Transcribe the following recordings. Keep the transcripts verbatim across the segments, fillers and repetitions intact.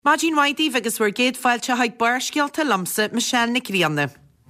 Máidín Waidí agus bhar géad fáilte haid barscialta lamsa Michelle Nic Rianna.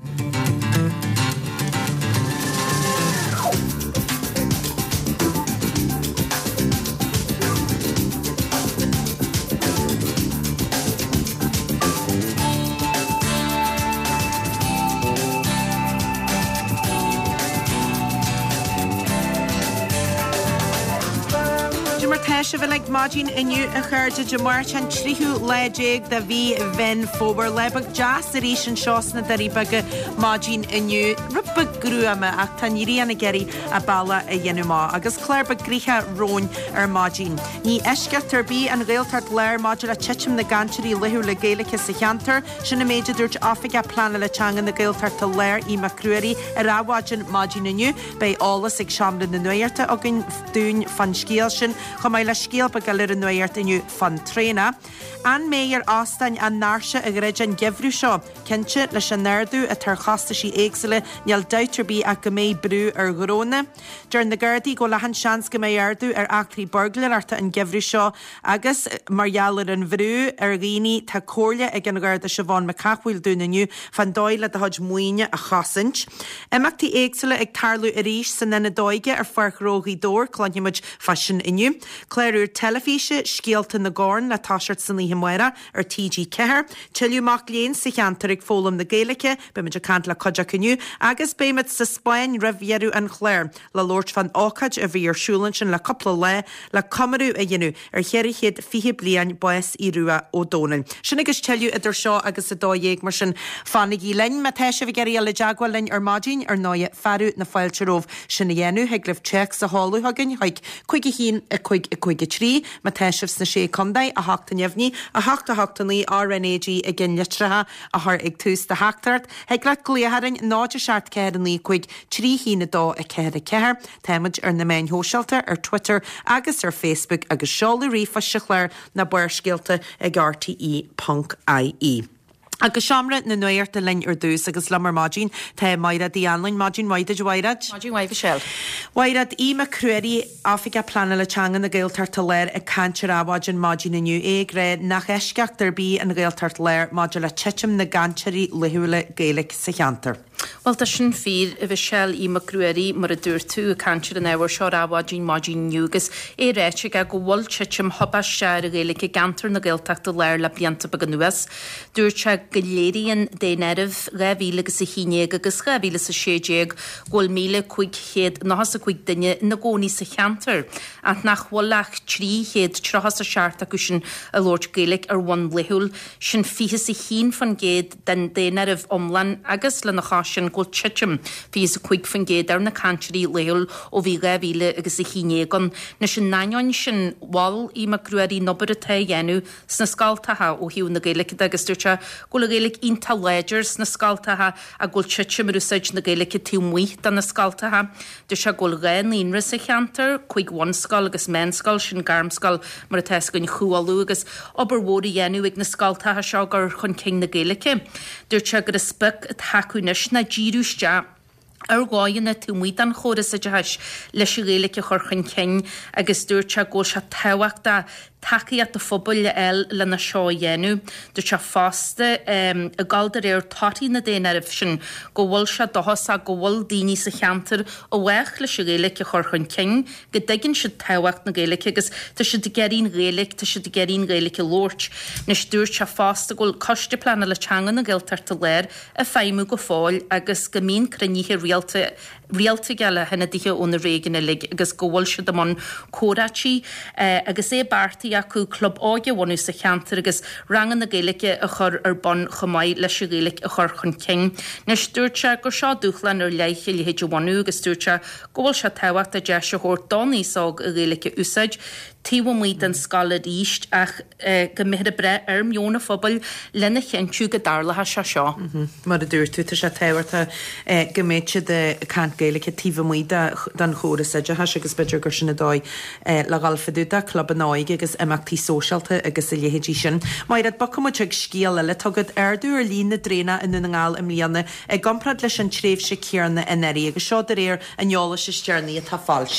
Se bhfuil ag máidín inniu a chuirde de mar an tríú léideag de bhí bhin fóbar lebag jazz a ríis an seosna darí baga máidín inniu rubba grúama ach tan íríanna geirí a balla a dhéanú má agus cléir ba gríthe róin ar máidín. Ní eiscetar bí an réaltart léir máidir a titim na gantirí lethú le géalacha sa cheantar sinna méidir dúirt áffiga plana le teangan na géaltart a léir í macruaí a ráháidin máidín inniu bei álas ag seamla na nuirta a gin dún fan scíal sin chumáil le scéal ba galir an nuirt inniu fan tréna. An méir ástainn an náirse a gréid an gefrú seo, cinse leis an nerdú a tar chasta sí éagsile neal deutar bí a go méid brú ar gróna. Dear na gardaí go lehan seans go méid ardú ar actrí borglir arta an gefrú seo agus margheallar an bhrú ar ghíní tá cóirle ag an garda se bhain me cachhfuil dún inniu fan dóile a thuid muoine a chasint. Imachtaí éagsile ag tarlú a ríis san na dóige ar farchrógaí dór clonimiid fashion inniu. Cléirúr telefíse scialta na gcóin le táisiart san líhimuire ar T G Ceair, tiiliúach léon sa cheantar ag fólam na Gaeilge, be muidir cant le coideach inniu, agus béimiid sa Spáin rahhéarú an chléir le Lord van Ácaid a bhí ar siúlann sin le coppla le le camarú a dhéanú ar chéirí chéad fiche bliain bues í rua ó Dónain. Sin agus tiiliú idir seo agus a dóhéag mar sin fannig í lein me teise bhí geirí le deagháil lein ar máidín ar náide ferú na fáilteróh sinna dhéanú heag leh check sa háú hagann haig chuige hín a chuig a chuige trí me teisih na sé condaid a hachta neamhní a hachta hachtaní R N A G a gin litratha a th ag tús de heachtarart heag le gléharing náidir seart ceir an lí chuig trí hína dó a ceir a ceir téimiid ar na main hóseilta ar Twitter agus ar Facebook agus seála rifa sichléir na buirscialta ag R T E Punk I E. Agus seamra na nuirt a lein ar dús agus lemar máidín tá mairad í anlainn máidín waide de wairad. Máidín waide sell. Wairad í macruaí áffiga plana le teangan na géaltart a léir a cantir áháidin máidín inniu éag ré nach eisceachtar bí an géaltart léir máidir le titim na gantirí lethúla Gaeilge sa cheantar. Well, tá sin fír a bheith sell í macruaí mar a dúir tú a cantir an éhar seo áháidín máidín nugus é réite a go bhil titim hobba seir a Gaeilge gantar na géaltart a léir le blianta bag an nuas. Dúir te Galéirian dénerv gabhíle agus a híine agus gabhíle sa sééag ghil míle chuig chéad náhas a chuig duine na gcónaí sa cheantar. Ant nach bhfuilach trí chéad trahas a seart acu sin a Lord Gaeilge ar bhain lethúil sin fihe sa hín fan géad den dénerv omlan agus le na chásin ghil titim fihe sa chuig fan géad ar na cantirí lethúil ó bhí gabhíle agus a híine gan na sin naáin sin bháil í macruaí nobar a ta dhéanú sna scaltatha ó hiú na Gaeilge agus dúirte Gula Gaeilge ínta ledgers na scaltatha a gul chitim rusaid na Gaeilge tímhaí dan na scaltatha. Du se gul réin ínra sa cheantar, chuig bhanscal agus menscal sin garmscal mar a teis gon chuáú agus obair bhórí dhéanú ag na scaltatha seo gur chun cin na Gaeilge. Dúirt se gur a spic a tacunis na ddíúiste ar gáin na túmhaid an chóras a deis leis i Gaeilge chorchan cin agus dúirt se ggóil se tehaachta takeí at a fphobal el le na seo dhéanú. Dúirt se fásta um, a galdar ar tátaí na déanamh sin go bhfuil se dochas a go bhfuil daoine sa cheantar ó bhaich leis i Gaeilge chorchan cin go daigeann si tehacht na Gaeilge agus tá si de geirín Gaeilge tá si de geirín Gaeilge lóirt. Nes dúirt se fásta ghfuil coiste plana le teangan na géaltart a léir a feimú go fáil agus go mín cruníthe rialta rialta geile hena dithe óna réigeanna lig agus go bhfuil si do man córatí uh, agus é bartaí acu club áige bhainú sa cheantar agus rangan na Gaeilge a chur ar bon chomáid leis i Gaeilge a chur chun cin. Nes dúirte gur seo dúchlann ar leiche le héidir bhainú agus dúirte go bhfuil se tehacht a deis a chóir donaí ság a Gaeilge úsáid tíha muid an scala ríist ach uh, go mihre bre ar mionna phobal lena cheintú go darlatha se seo. Mar a dúir tú se tehairta go méidse de cant Gaeilge tíha muid dan chóras a deis agus beidir gur sinna dóid le galfaúta club an áige agus imachtaí sósealta agus a léhéidí sin. Mair ad bacmuid ag scéal le tugad ardú ar lína dréna in na ngáil im líana ag gomprad leis an tréimh sé céarna in éirí agus seo de réir an neola sé stearnaí a tá fáilsí.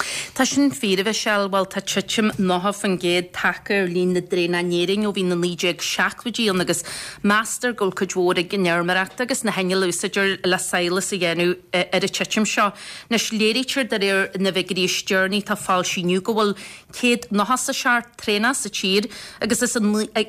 Tá sin fír bheith sealhil tá tuitim notha fan géad takear lín na dréna néring ó bhí na líideag seaachhuidíon agus master gol chudhór ag gnearmaracht agus na henne luisidir le saolas a dhéanú ar a tuitim seo. Nes léirítir dar ar na bheitgurí stearní tá fáil síniu go bhfuil céad noha sa seart tréna sa tír agus is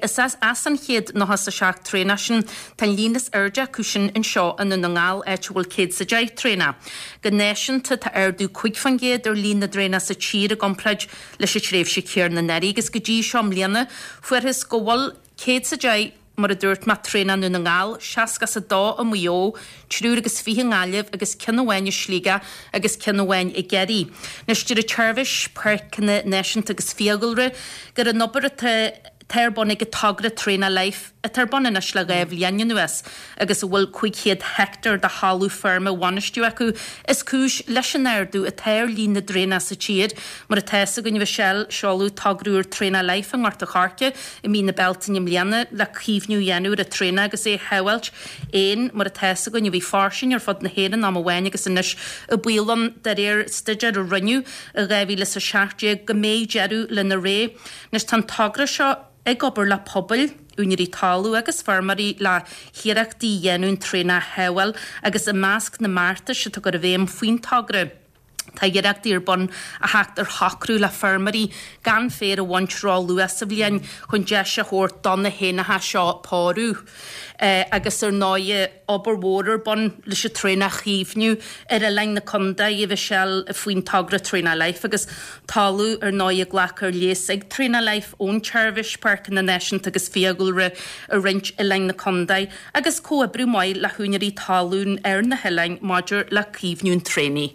as an chéad noha sa seart tréna sin tan línas airde cúsin in seo an na ngáil éit bhfuil céad sa deid tréna. Gnéisianta tá airdú chuig fan géad ar lín na dréna sa tír a gomplaid leis sé tréimh sé céar na neirí agus go dtí seom líana fuarthas go bhfuil céad sa deid mar a dúirt mat tréna nu na ngáil, seascas a dá a muo, trúr agus fihe ngáileh agus cinhhain slíga agus cinhhain i geirí. Nes tíir a teirbhis percanna neisiant agus fiagalre gur a nobar a Terbon ag tagra tréna leif a terbon na le gaibh leanne nuas agus bhfuil chuigchéad hectar de hallú firma bhainistú acu is cúis leis an airdú a teir lín na dréna sa tíad mar a teasa gon bheith sell seáú tagrúr tréna leif an gharta charce i mí na beltanim leanne le cíomhnú dhéanú a tréna agus é hewailt éon mar a teasa gon bhí farsin ar fod na héan am bhhain agus inis a bhuilam dar éir stiidir a rinneú a gaibhí le sa seaachté go méid jearú le na ré nes tan tagra seo ag obair le pobl únirí talú agus farmarí le hiireachtaí dhéanún tréna hewail agus a másc na Marta se tu gur a bhéim faoin tagra. Tá dhéireachtaí ar bon a heacht ar hacrú le farmarí gan fér a bhaintrá luas a bhliain chun de se chóir donna hénathe seo párú. Uh, agus ar náide obair mhór bon leis a tréna chiomhniu ar a lein na conda i bheith sell a faoin tagra tréna leif agus talú ar náide ghlachar léas ag tréna leif ón Teirvis Park na Neisiant agus fiagulre a rint a lein na conda agus cóabrú maiid le húnirí talún ar na helein maidir le chiomhniún tréni.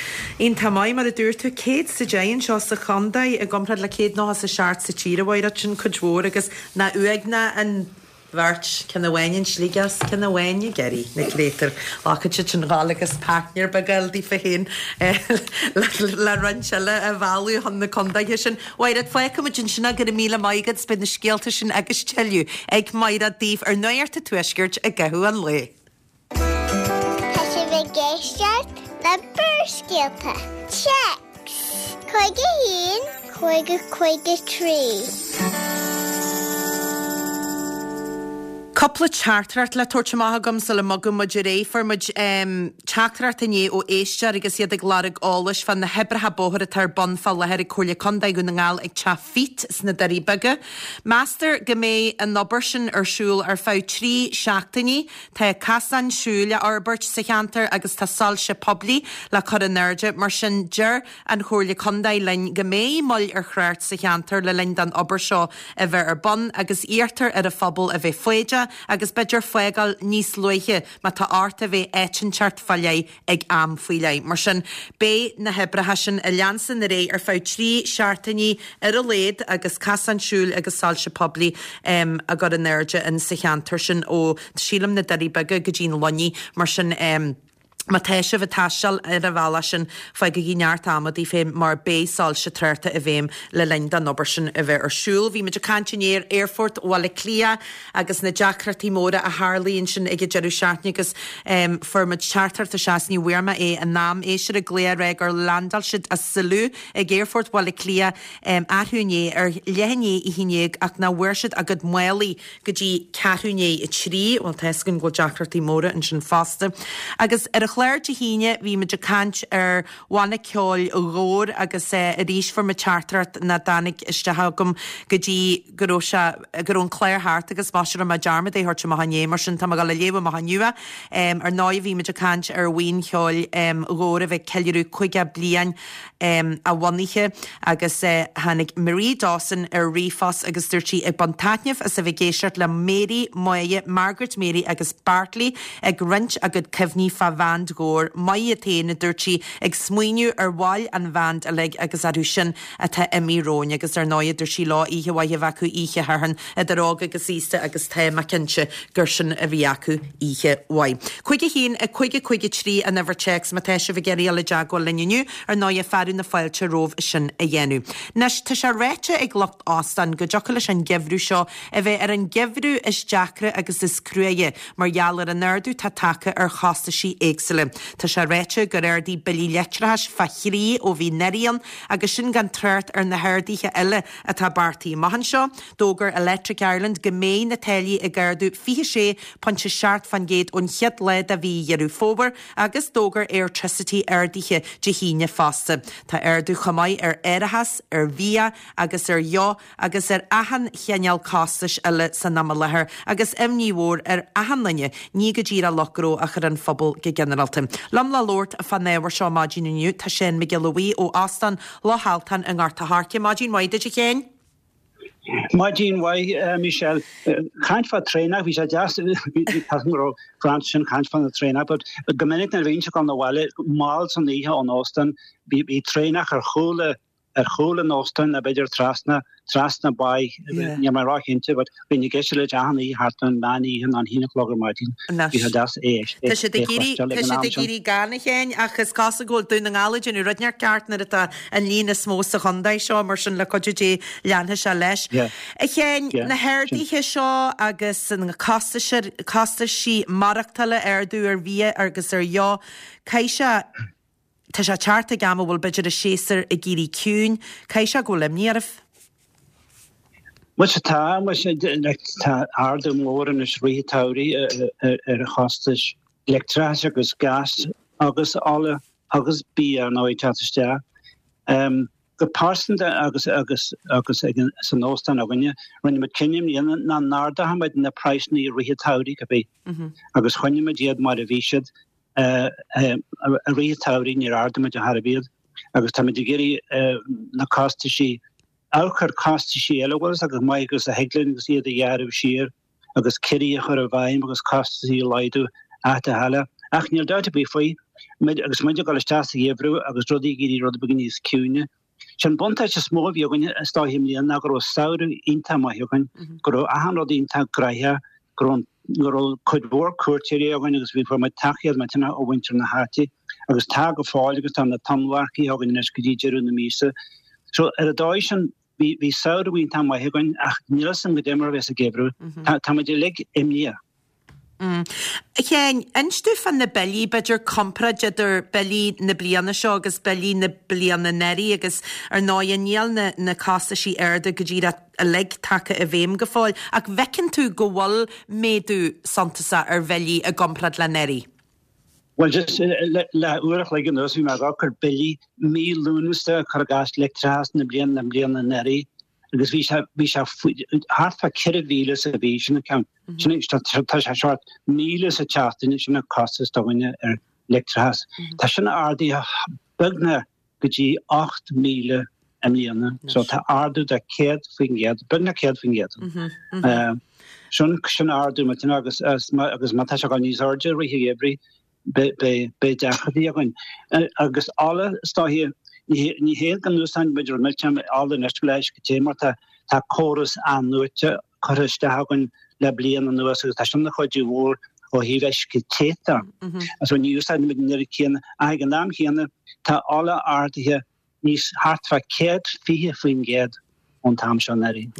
Ín tamáid mar a dúir tú céad sa déan seo sa condaid a gomprad le céad nóha sa seart sa tíra bhaid sin chudhór agus na uagna an bhirt cinna bhhain slígas cinna bhhain geirí na létar ácha sin gálagus partner bagaldaí fa hén le ranseile a bhú hon na condaithe sin bhaid foicha sin sinna gur míle maigad spin na scéalta sin agus teú ag maid a díomh ar nuirta tuisgirt a gathú an le. Tá sé bheith géisteart na burscéalta. Checks. Chuige hín, chuige chuige trí. Coppla chartart le tuairteamach sa le mogum muidir ré formid um, chartart ané ó éistear agus iad ag larag álas fan na hebratha bóthir a tar bonfal le heir cóla condaid go na ngáil ag te fit sna darí baga. Master go mé an nobar sin ar siúil ar fá trí seachtaní tá casan siúile arbert sa cheantar agus tá salse poblí le chur an nerde mar sin deir an chóla condaid lein go mé moll ar chráirt sa cheantar le lein dan obair seo a bheith ar bon agus íartar ar a fphobal a bheith foiide agus beidir foiáil níos luiche má tá áta bheith éitinseart fallé ag am faoile. Mar sin bé na hebrathe sin a leansan na ré ar fá trí seartaní ar a léad agus casan siúil agus salse poblí um, a god an nerde in sa cheantar sin ó sílam na darí baga go dtín loní mar sin um, Ma teise bh taiseal ar a bhela sin foiig go gíneart amadí fé mar béáil se trta a bhéim le lein dan obair sin a bheith ar siúil. Bhí meidir cantinéir Airfort bhla clia agus na deacratí móra a Harlíonn sin ige dearú seaachne agus um, formid chartart a seaasní bhuiirma é an nám éisiir a gléir ag ar landal siad a salú ag Airfort bhla clia um, athúné ar lehanné i hinéag ach na bhuiirsead a go mualaí go dtí cethúné i trí bhil teiscin go deacratí móra an sin fásta agus ar chléir de híine bhí me de cant ar bhainna ceáil ó ghór agus a ríis for me chartart na danig istethe gom go dtí gurún cléirthart agus máisiir a dearmad é thuirt mahané mar sin tam gal le léh mahanniua um, ar náid bhí me de cant ar bhaon ceáil um, ghór a bheith ceirú chuige blian um, a bhainaiche agus uh, hanig Marie Dawson ar rifas agus dúirtí ag bontáneamh as a bheith géisiart le Mary Moye Margaret Mary agus Bartley ag rint a go cefhní fa bhand gór mai a téna dúirtí ag smuoinú ar bháil an bhand a le agus arú sin a tá imíróin agus ar náid idir sí lá ihe bhaithe bhacu ihe tharhan a darága agus ísta agus téma cinse gur sin a bhí acu ihe bhaid. Chuige hín a chuige chuige trí a never checks ma teise bh geirí le deagháil leniu ar náid fearú na fáilte róh sin a dhéanú. Nes tá se réite ag locht ástan go deocha leis an gehrú seo a bheith ar an gehrú is deacra agus is cruaige mar geall ar an nerdú tá take ar chasta sí ag Jerusalem. Tá sé réite gur airdí bilí letrahas fachrí ó bhí nerian agus sin gan treirt ar na hairdaíthe eile atá bartaí mahan seo, dógur Electric Ireland go mé na teilí i gardú fi sé ponte seart fan géad ón chiad le a bhí dhearú fóbar agus dógur electricity airdaíthe de híine fásta. Tá airdú chamaid ar airithas, ar bhia agus ar jo agus ar ahan cheanneal cástas eile san nama lethir agus imníhór ar ahan linne ní go ddíra lochró a chur an phobal go generalta. Lam la Lord a fan néhar seo mágin inniu tá sin me geluí ó astan láhaltan an garta harce mágin waide de chéin? Mágin wai Michelle kaint fa trainer vi just vi pasmro Franchen kaint fa the trainer but gominnig na vinch on the wall miles on the on Austin be be trainer her chole er chole in Austin a beidir trasna trasna by ja my rock into but when you get to Johnny Harton Manny and on hina clogger Martin vi had das e Tá sé de giri tá sé de giri garna chéin achas casa gol dún an alid in rudnear cartnar atá an lína smós a chundai seo mar sin le codé leanthe se leis. I chéin na hairdíthe seo agus an costa sí marachtaile airdú ar bhí agus ar jo caiise Tá sé tearta gama bhfuil beidir a séasar a gírí cún, cai se go limníarmh? What's a time was tá ardú mór in is ritáí ar a chostas electras agus gas agus alle agus bí ar nó táiste. Um, go parson agus agus agus san nóstan a gine rinne mit cinnim íana na náda ha meid na praisní ritáí go bí. Agus chuine me diad mar a bhíisiad a ritáí ní ardama a Harbíad agus tá de géirí na costa sí áchar costa sí eilegus agus maigus a heglinn agus iad a dhearmh siar agus cirí a chur a bhaim agus costa sí leidú áta hala ach níl dáta bí faoi agus muidir gal stáasta dhébrú agus rudí géirí rud begin níos ciúne sin bunta se smó bhíoganne stáhim líon na gur saoú ínta maithiogann gur ahan rud ínta graithe gur gur could bhór cuairtíí agan agus bhí forma tachiad me tena ó winter na háti agus tá go fáil agus tá na tamhaircií agan nes go ddíidirú na mísa. So ar a dáis sin bhí saoúín tá maithiogann ach níl san go démar bheits a gébrú tá idir le imlia. Chéin, instú fan na belí beidir compra idir belí na bliana seo agus belí na bliana neri agus ar náianíal na, na casa sí airde go dtíra a le take a bhéim go fáil ach bhecinn tú go bhfuil méadú santasa ar bhelí a gomprad le neri? Well, just le uach le nos vi me rocker belí mí lúnuste chu gas lectras na blian na blian na neri agus vi vi hart fa kere vile a vision account short míle a chatin sin costas doine er lectras Tá sin ardi bugna goji acht míle emlíana so tá ardu de kead fingead bugna kead fingead sin sin ardu mat agus agus mat gan níos orge ri ebri be be be dachadí agan agus alle sta hier ní héad gan núsán beidir miltem alle nestleis go témar tá choras an nuite choiste hagann le blian an nuas tá sin na chuidú hór ó híheis go téta. As ní úsáid mit nir chéan a gan náam chéanana tá alle áirtithe níos hartfa céad fihe faoin géad ón tam se neri.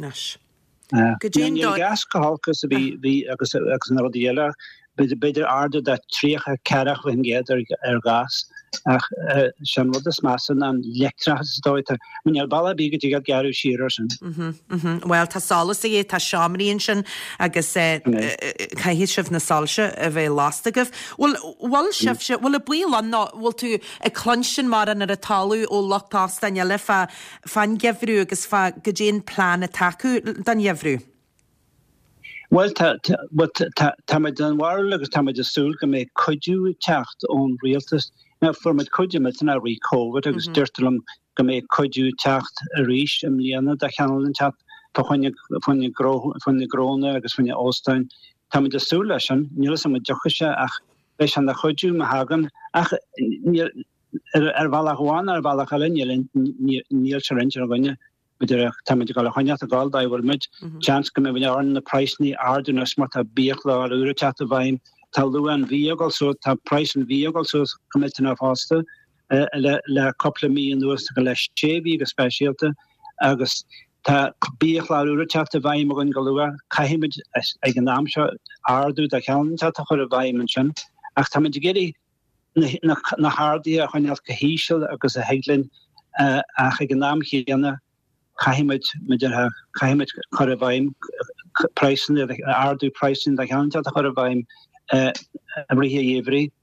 Gas gohalchas a bhí agus agus an rodíile beidir ardu dat trícha ceach faoin géad ar gas ach sin rud is meassan an lectras dóite muneal balla bí go dtí garú siar sin. Well, tá salas é tá seaamríonn sin agus caihí sibh na salse a bheith lastagah. Bhil sibse bhfuil a buil an bhfuil tú a clonsin mar an ar a talú ó lochtásta le fan gehrú agus fa go dtéon plán a taú dan jehrú. Well, ta ta ta me den war agus ta me de sul go me coidú techt ón realtas. Na for met coidú met na ri COVID agus dyrtelum go me coidú techt a ríis im líana da chanalen chat pa chunne funne gro funne grone agus funne Austin. Ta me de sul lechen níl sam jochise ach leis an da coidú ma hagan ach er valachwan er valachalin níl challenge gonne. Beidir tamid gal choneat a gal da bhfuil mid chance go me bhine an na praisní ardúna smart a bíochla a ura chat a bhaim tá luan bhíogal so tá praisn bhíogal so commitna fásta le le couple mí an nuas go leis séví go speisialta agus tá bíochla a ura chat a bhaim a go lua caiimiid ag an náam seo ardú a chean tá chur a bhaim an sin ach tamid géirí na hardí a chuineal go híisiil agus a helinn a chu gnáam chéanana caiimiid meidir caiimiid chu a bhaim preisen ardú preisen a cheanta a chu a bhaim a rihé éhrí.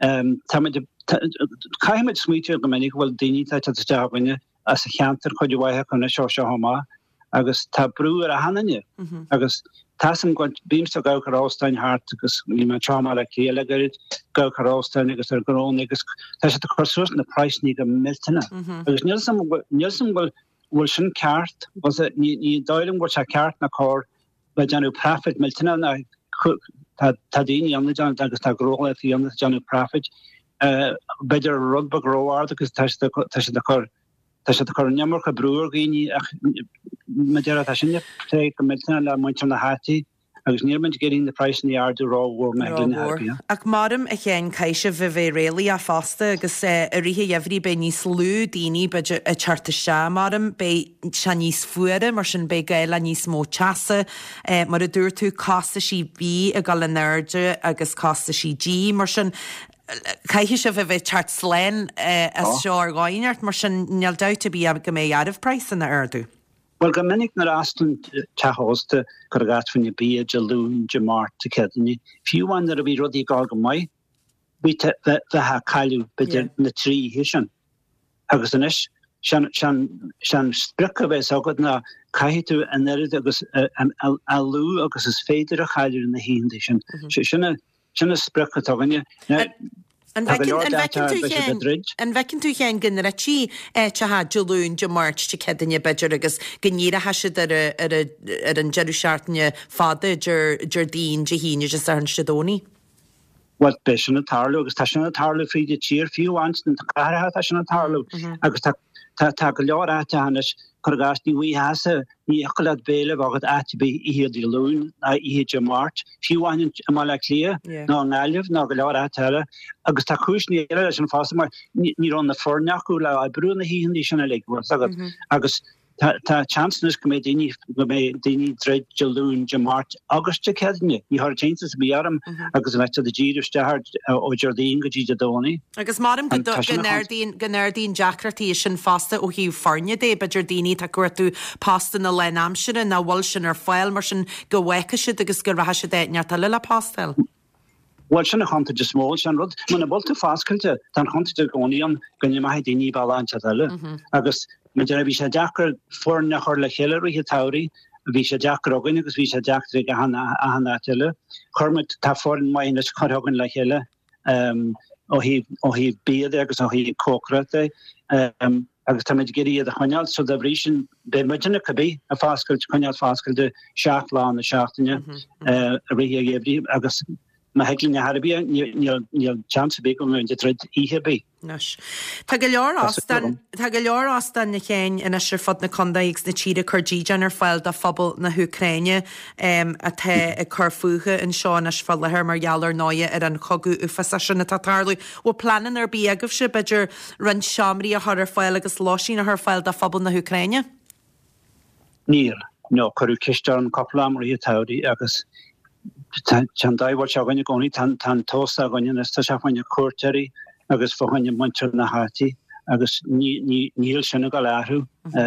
Caiimiid smíte go minic bhfuil daoine a dehaine as a cheantar chuidir bhaithe chuna seo se homa agus tá brú ar a hananne agus Tasam gwant beams to go Carolstein hart agus ni ma trauma la chéile goid go Carolstein agus ar grón agus tá sé crossús na price ní go miltena. Agus Nilsam Nilsam will will sin ceart was it ní dáilm go se ceart na cór ba Janu Profit miltena na tá daoine an Jan agus tá gróla í an Janu Profit beidir rugba gróard agus tá sé de cór Tá sé chu nemar go brúr gíní me de a sinne lé go milna le muint na hatí agus níormint géín de price ní ardú ráhór me glin. Ach marm a chéan caiise bh bh réalaí a fásta agus a rithe dhéhrí be níos lú daoine be a charta se marm be se níos fuire mar sin be gaile níos mó teasa mar a dúir tú cásta sí bí a gal nerde agus cásta sí dí mar sin Caihi se bh bheith teart sléin as seo ar gáineart mar sin neal douta bí a go mé armh price na ardú. Well go minic na astan teásta chu gat fanne bí de lún de mar te kedanní. Fiúhain ar a bhí rudí gá go mai bheit ha caiú beidir na trí hisan. Agus inis sean spricha bheits agad na caiú an erid agus a lú agus is féidir a chaidir na híndi sin. Sinna sinna spricha taganne. An bhecinn tú chéan gin a tí te ha deún de mát te cedanne beidir agus gníra heisiid ar an jeúseartne fada gur dín de híine just ar an stadóní? Well be sin na tarlú agus tá sin na tarlú fríide tír fiú anstan caithe tá sin na tarlú agus tá go leor áte hanis chugas ní bhí heasa ní choad béle agad atbí iad í lún a iad de mát fiúhain má le lia ná an gáileh ná go leor áteile agus tá chúsní eile an fása mar ní an na forneachú le a brú na híon í sinna le agad agus tá chances go mé daoine go mé daoine dreid de lún de mát agus te cedanne ní har chances bíarm agus bheit de ddíidirsteart ó Jordín go ddí de dónaí. Agus marm gannerdín gannerdín Jackratí sin fásta ó hiú farne dé be Jordíní tá cuairtú pasta na le amsere na bhil sin ar fáil mar sin go bhhaice si agus gur bhathe se déitneart a le le pastel. Well sinna chanta de smó an rud muna bolta fáscailte tá chanta de gcóíon gonne mai daoine bailánte eile agus me de bhí sé deachar for nach chuir le chéile ri tairí bhí sé deachar agan agus bhí sé deachtar a hanna teile chumid tá forin mai na chuthgan le chéile ó hí béad agus ó hí cócrate agus tá géí a chuineal so de bhrí sin be mena cabbí a fáscailt chuineal fáscail de seaach lá na seachtaine a rihé géhrí agus ma heglin Harbí níl chance be go de tred ihebí. Nas. Tá go leor astan Tá go leor astan na chéin in asir fod na condaígus na tíre chudíjan ar fáil de fphobal na Húcraine a the a churfuúcha in seán as fall lethir mar geallar náide ar an chogu ufa sin na tatarlú ó planan ar bí agah se beidir ran seamrí a thar ar fáil agus láisín a th fáil de fphobal na Húcraine? Níl, nó choú ciiste an copplam ri tairí agus Chan daihhar se ganne gcóí tan tósa ganne is tá se fanne cuairteirí agus fáhanne muintir na hátíí agus níl sinna go leithú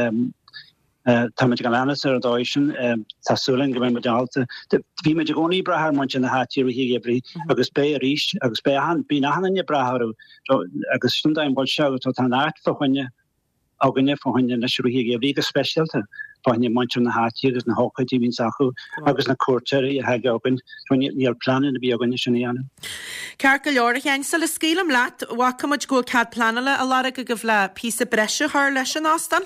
tá go lenas ar a dáisisin tásúlan go mé dalta. Bhí me gcóí brethir muintir na hátíí hí brí agus bé a ríist agus bé bí nachhanne brethú agus sundaim bol se tá tá áit fáhanne aganne fáhanne na siúhí brí go speisialta. Fáinne muintir na hátíí agus na hócaidí hín sachu agus na cuairteirí a heige agan níl planan a bhí aganne sinna dhéanam. Ceart go leor a chéin sa le scélam leat bhacamuid go cad planala a lara go goh le písa breise th leis an ástan?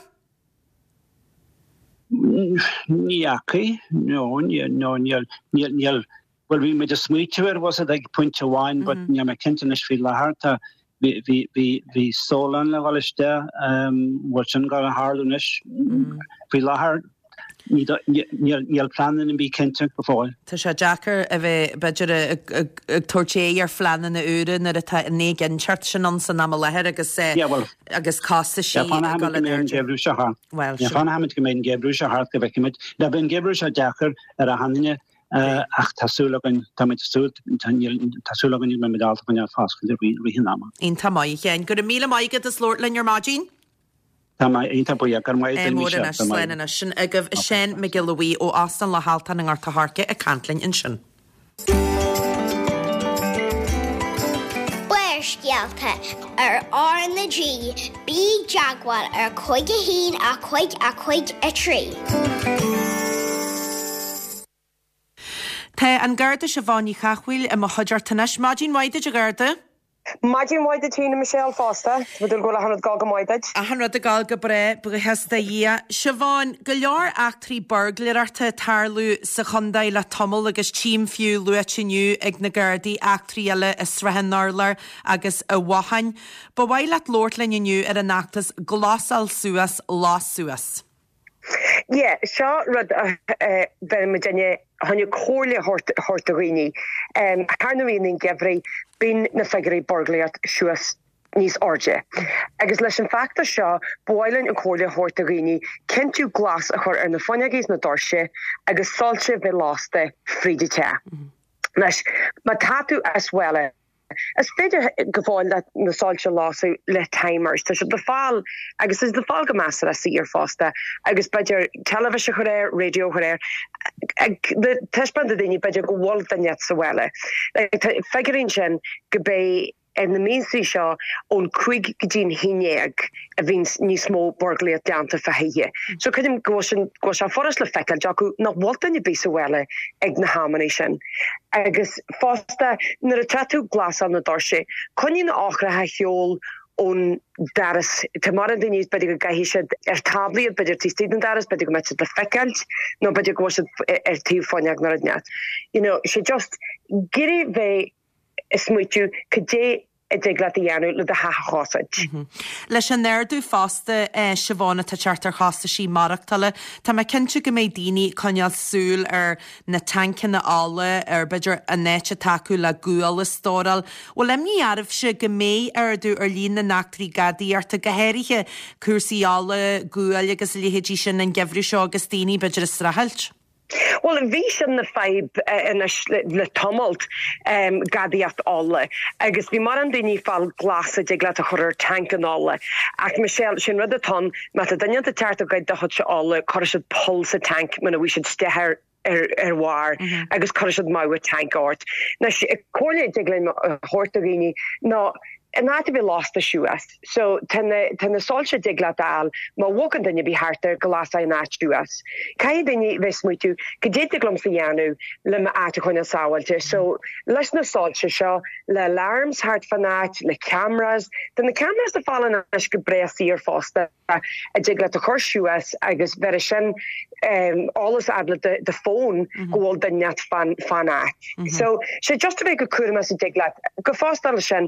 Níacaí nó níl well bhí me de smuitiúir was a ag puinte bháin, but ní me cintanis fí lethart hí sólan le bhiste bhil sin go a háúnis hí lethart níl planan bí cinnte go fáil. Tá sé Jackar a bheith beidir ag tuairté ar flanan na úran ar a né ginseart sin an san am lethir agus agus cásta sí gebrú se há. Well fan haid go mé gebrú se hart go bheicimiid le ben gebrú se Jackar ar a hanine ach tasúlagan tasúlagan me medal gan fáscail rihinama. In tamai chéin gur míle maigad is Lord Lin your margin? Einta bu gar mai Slenne sin a goh sin me gilí ó astan le haltan ar taharce a cantlin in sin. Buirstealta ar R na G, bí jaagwal ar chuige hín a chuig a chuig a trí. Tá an garda se bháinní chachhuiil a mo chuidir tanis mágin waide a garda? Mágin waide tína Michelle Foster, budul go le hanad galga maidid. A hanad a galga bre bu hesta dhia. Se bháin go leor actrí burglairta tarlú sa chundail le tomol agus tíim fiú luatiniu ag na gardaí actrí eile is srehanarlar agus a wahain. Ba bhaileat Lord Lin ar an nachtas glásal suas lá suas. Yeah, seo rud ben me dinne hanne cóirle hortaghine. Um, Harnarín Gevri bin na figurí burglaart suas níos orge. Agus leis an facta seo bhaileann an cóirle hortaghine cinú glas a chur ar na fáinegéis na dorse agus solte bheit lásta frídite. Leis má tatú as welle. As féidir goháil le na sáilte lású le timers, Tá se de fáil agus is de fáil go measa a sí ar fásta, agus beidir television chu réir, radio chu réir, de teispan a daoine beidir go bhil daine sa bhile. Figurín sin go bé en na mínsí seo ón chuig go dtín hinéag a bhín níos mó burglaíocht deanta feithe. So chuidim go se forras le feiceil deacu nach bhilta na bí sa bhile ag na hámaní sin. Agus fásta nar a tatú glasal na dorse, chuinn na áchrathe cheol ón daras, tá mar an daoine beidir go gaithise ar tablaíad beidir tí stíad na daras, beidir go meid le feiceil, nó beidir go ar tíomh fáineag nar a neat. You know, sé just giri bheith is muitiú cadé a digla a dhéanú le a hachaáid. Leis an nerdú fásta se bhána tá chartar chásta sí marachtaile, Tá me cinse go méid daoine coneal súil ar na tankin na ála ar beidir a néite taú le gúal is stóral, ó le ní armh se go mé ar dú ar lín na nachtarí gadaí ar tá gohéirithe cuasaí ála gúal agus léhédí sin an Gevri seo agus daoine beidir is strahailt. Well, in bhí sin na feib in le tumult um, gadaíocht ála, agus bhí mar an daoine fáil glasa de le a chur tank an ála. Ach Michelle sin rud atá me a daine a teart a gaid dochad se ála chu se pulsa tank man a bhí si stethir ar ar war agus chu se má tank ort. Na cóirle de le hortaghine ná and that to be lost the shoe us. So ten the ten the solche digla dal ma woken then you be harder glasa in that shoe us. Kai then you vis mutu gedit glum sianu le ma atakona sawalte. So listen to solche show le alarms hard fanat le cameras then the cameras the fallen as gebresi or foster a digla to course shoe us agus verishin um alles adlet the, the phone go the net fan fanat. So she just to make a kurmas digla go foster shin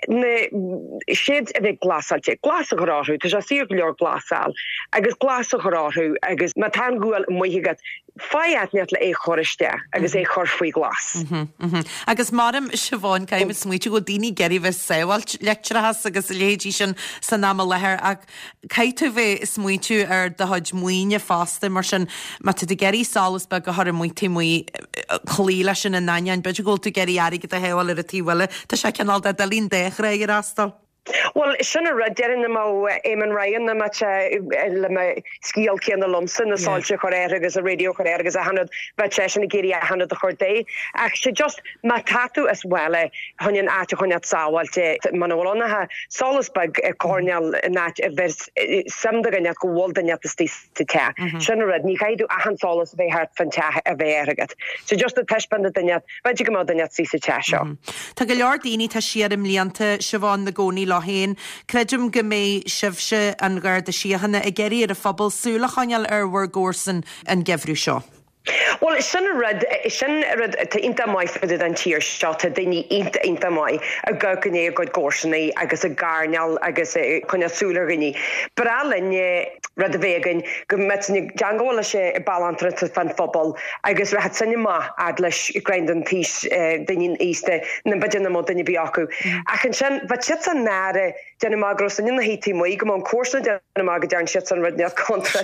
siad a bheith glasáilte, glas a choráthú, tá sé sír go leor glasál, agus glas a choráthú, agus má tá gúil muigad faiad neat le é choriste, agus é chor faoi glas. Agus marm se bháin caiim smuoite go daoine geirí bheith saoilt lecturachas agus léhédí sin san náma lethir ach caiitú bheith smuoitiú ar de chuid muoine fásta mar sin má tu geirí sálas be go thar muoiti mui cholíla sin in naine beidir go tú geirí airigh a heáil ar a tíhile, tá sé ceanál de dalín déch ré Astal. Well, sinna ra derin na mo Eamon Ryan na mat le me skial cén na lumsan na sáilte choréir agus a radio choréir agus a hanad bet sé sin géri a hanad a chordé. Ach sé just ma tatu as welle hunnin ate hunnat sáwalte manolonna ha Salisburg Cornell nat vers samdagan at go woldan at the te ta. Sinna ra ní gaidu a han Salis ve hart fanta a vegat. So just the teshband the net bet you come out the net si ta sho. Tá go leor daoine tá siadm líanta Siobhan na gcónaí láhéin, creidim go mé sibse an gcuir de siochanna a geirí ar a phobal súla chaneal ar bhar górsan an Gevriú seo. Well, sin rud sin rud te inta mai fydyd an tír seo te daoine inta inta mai a gawcané a god górsannaí agus a garneal agus chuna súla rinne. Bralin rud a bhégan go metnig Djangola sé i balantra fan fphobal agus ra het sanne ma adlis grindan tís dain íste na bedin mod daine bí acu. Achan sin wat si an náre denna má gros an na hití mo go an cuasna denna má go dean si an rudne contra.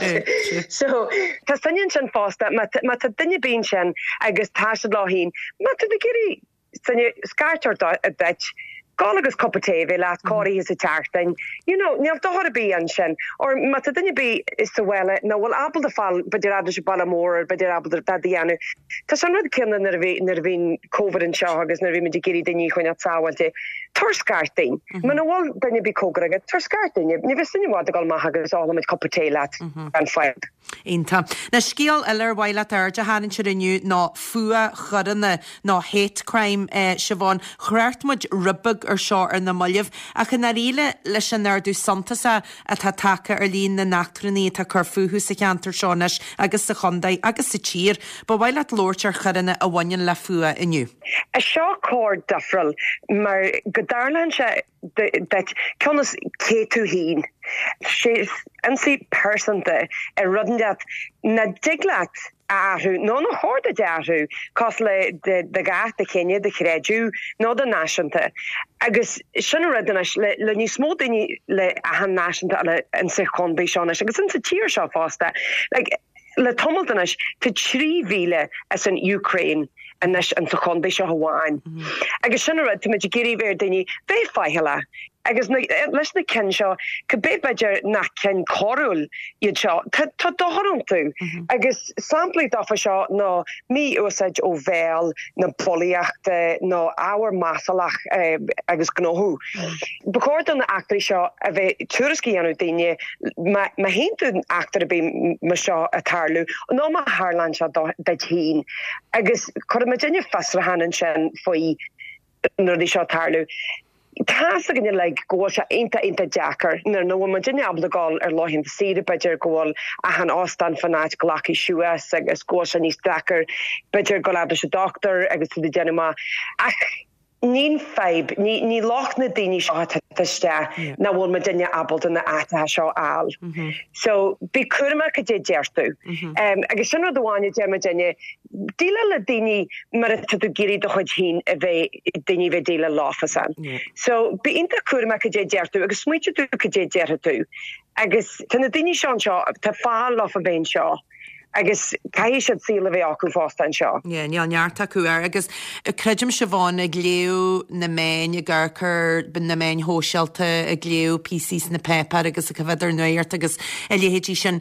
So Tá sanin sin fásta ma tá dunne bín sin agus tá láhín, ma de géirí sanne scartar a bit. Gálagus coppaté bhé leat cóirí is a teartain. You know, níall dohar a bí an sin, or mat a dunne bí is sa bhile, nó bhfuil abal de fall beidir adidir se ballamór, beidir abal de dadíanú. Tá san rud cinna nar a bhín COVID an seo agus nar bhí me de géirí daní chuin at sáhalte. Tar scartain. Man bhil dunne bí cógraige, tar scartain. Ní bheith sinne bhád a gáil maithagus álamid coppaté leat an fáid. Einta. Na scíal eile bhile ar de hanan se rinneú ná fua choranna ná hate crime se bháin chreairtmuid rubug ar seo ar na moileh a chu na riile leis an nerdú santasa a tá take ar líon na nachtraní tá chur fuú sa cheantar seánis agus sa chondaid agus sa tír, ba bhile lóirt ar choranna a bhainein le fua inniu. A seo cór dafriil mar go darlan se dat ceannas cé tú hín. Sé ansí persanta a rudandeat na diglaat ahrú, nó na háda dearú, cos le de gath de chéine de chréidú, nó de náisianta. Agus sinna rudanis le ní smó daoine le a han náisianta le an sa chunbé seánis, agus an sa tír seo fásta. Le tomultanis te trí bhíle as an Ukraine an nes an sa chunbé seo Hawain. Agus sinna rud te me géirí bhéir daoine bé fáithela. Agus leis na cin seo, go bé beidir nach cin choúil iad seo, tá doharún tú. Agus samplaí dafa seo ná mí úsáid ó bhéal na políochta nó áhar masalach agus gnóthú. Bacóir an na actaí seo a bheith tuairiscí anú daine, ma héintú an actar a bí me seo a tarlú, nó má Harlan seo de hín. Agus chuir me daine fasra hanan sin faoi nuair dí seo tarlú. Tá a gine le ggóil se einta einta Jackar nar nó man dinne abla gáil ar láhinn siide beidir ggóil a han ástan fanáit golaci siúas agus ggóil se níos Jackar beidir go leidir se doctor agus tu dénima ach nín feib ní ní loch na daoine seo tuiste na bhfuil me dinne abal na átathe seo áil. So bí cuama go dé deirú. Agus sin doháine de me dinne díle le daoine mar tu géirí do chuid hín a bheith daoine bheith díle láfasan. So bí inta cuama go dé deirú agus smuoite tú go dé deirú. Agus tá na daoine seán seo tá fáil lá a bhéin seo. Agus cai siad síla bheith acu fástan seo. Ie, níl neart acu ar, agus creidim se bháin ag léú na main a ggurchar bin na main hósealta a léú P Cs na pepar agus a cyfadar nuairt agus a léhétí sin.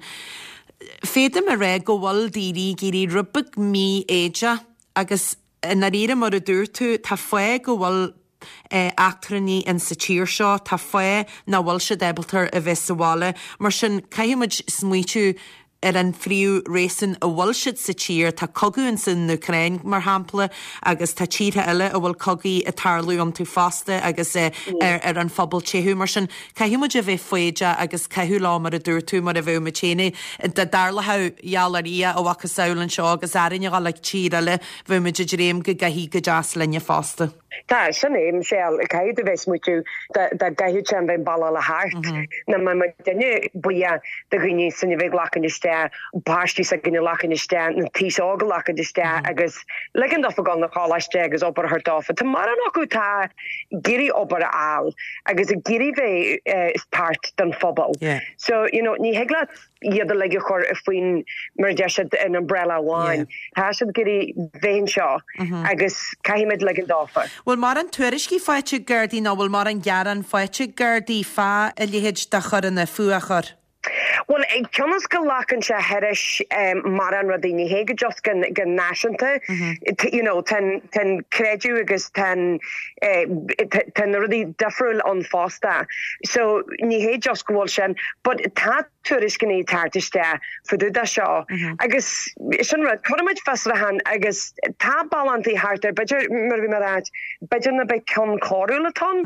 Fédim a ré go bhil dírí géirí rubig mí éide agus na réire mar a dúir tú tá foié go bhil Uh, actraní in sa tír seo tá foié na bhil se debaltar a bheith sa bhála, mar sin caiimiid smuoitiú ar an fríú résan a bhfuil siad sa tír tá cogadún san Ukraine mar hampla agus tá tíre eile a bhfuil cogaí a tarlú an tú fásta agus ar ar an phobal téú mar sin caiimiid a bheith foiide agus caiú lá mar a dúir tú mar a bheith me chéine de darlathe jaalarí a bhacha saolann seo agus airine gáil le tír eile bheith me de réim go gaihí go deas lenne fásta. Tá sin é Michelle caiú a bheith smuitiú de gaithú sin bheith balla le hart na ma dunne buia de gine sanna bheith lachan iste páistí sa gine lachan iste na tí ága lachan iste agus legan dofa gan na cháiste agus op ar dofa. Tá mar an acu tá géirí op ar áil agus a géirí bheith is tart den phobal. So, you know, ní hegla iad a leige chur a faoin mar deisiad an umbrella bháin. Tá siad géirí bhéin seo agus caiimiid legan dofa. Well mar an tuairiscí fáite gurdí ná bhfuil mar an gearan fáite gurdí fá a léhéid de chur in na fuachar. Well, ag ceannas go lachan se heiris mar an radíine hé go just gan náisianta, you know, ten créidú agus ten rudí difriúil an fásta. So ní hé just gohfuil sin, but tá tuairis gan í tartiste fuú da seo. Agus sin rud chuid fesrahan agus tá ballantí hartar, beidir mar bhí mar ráid, beidir na beh ceann choirúil atá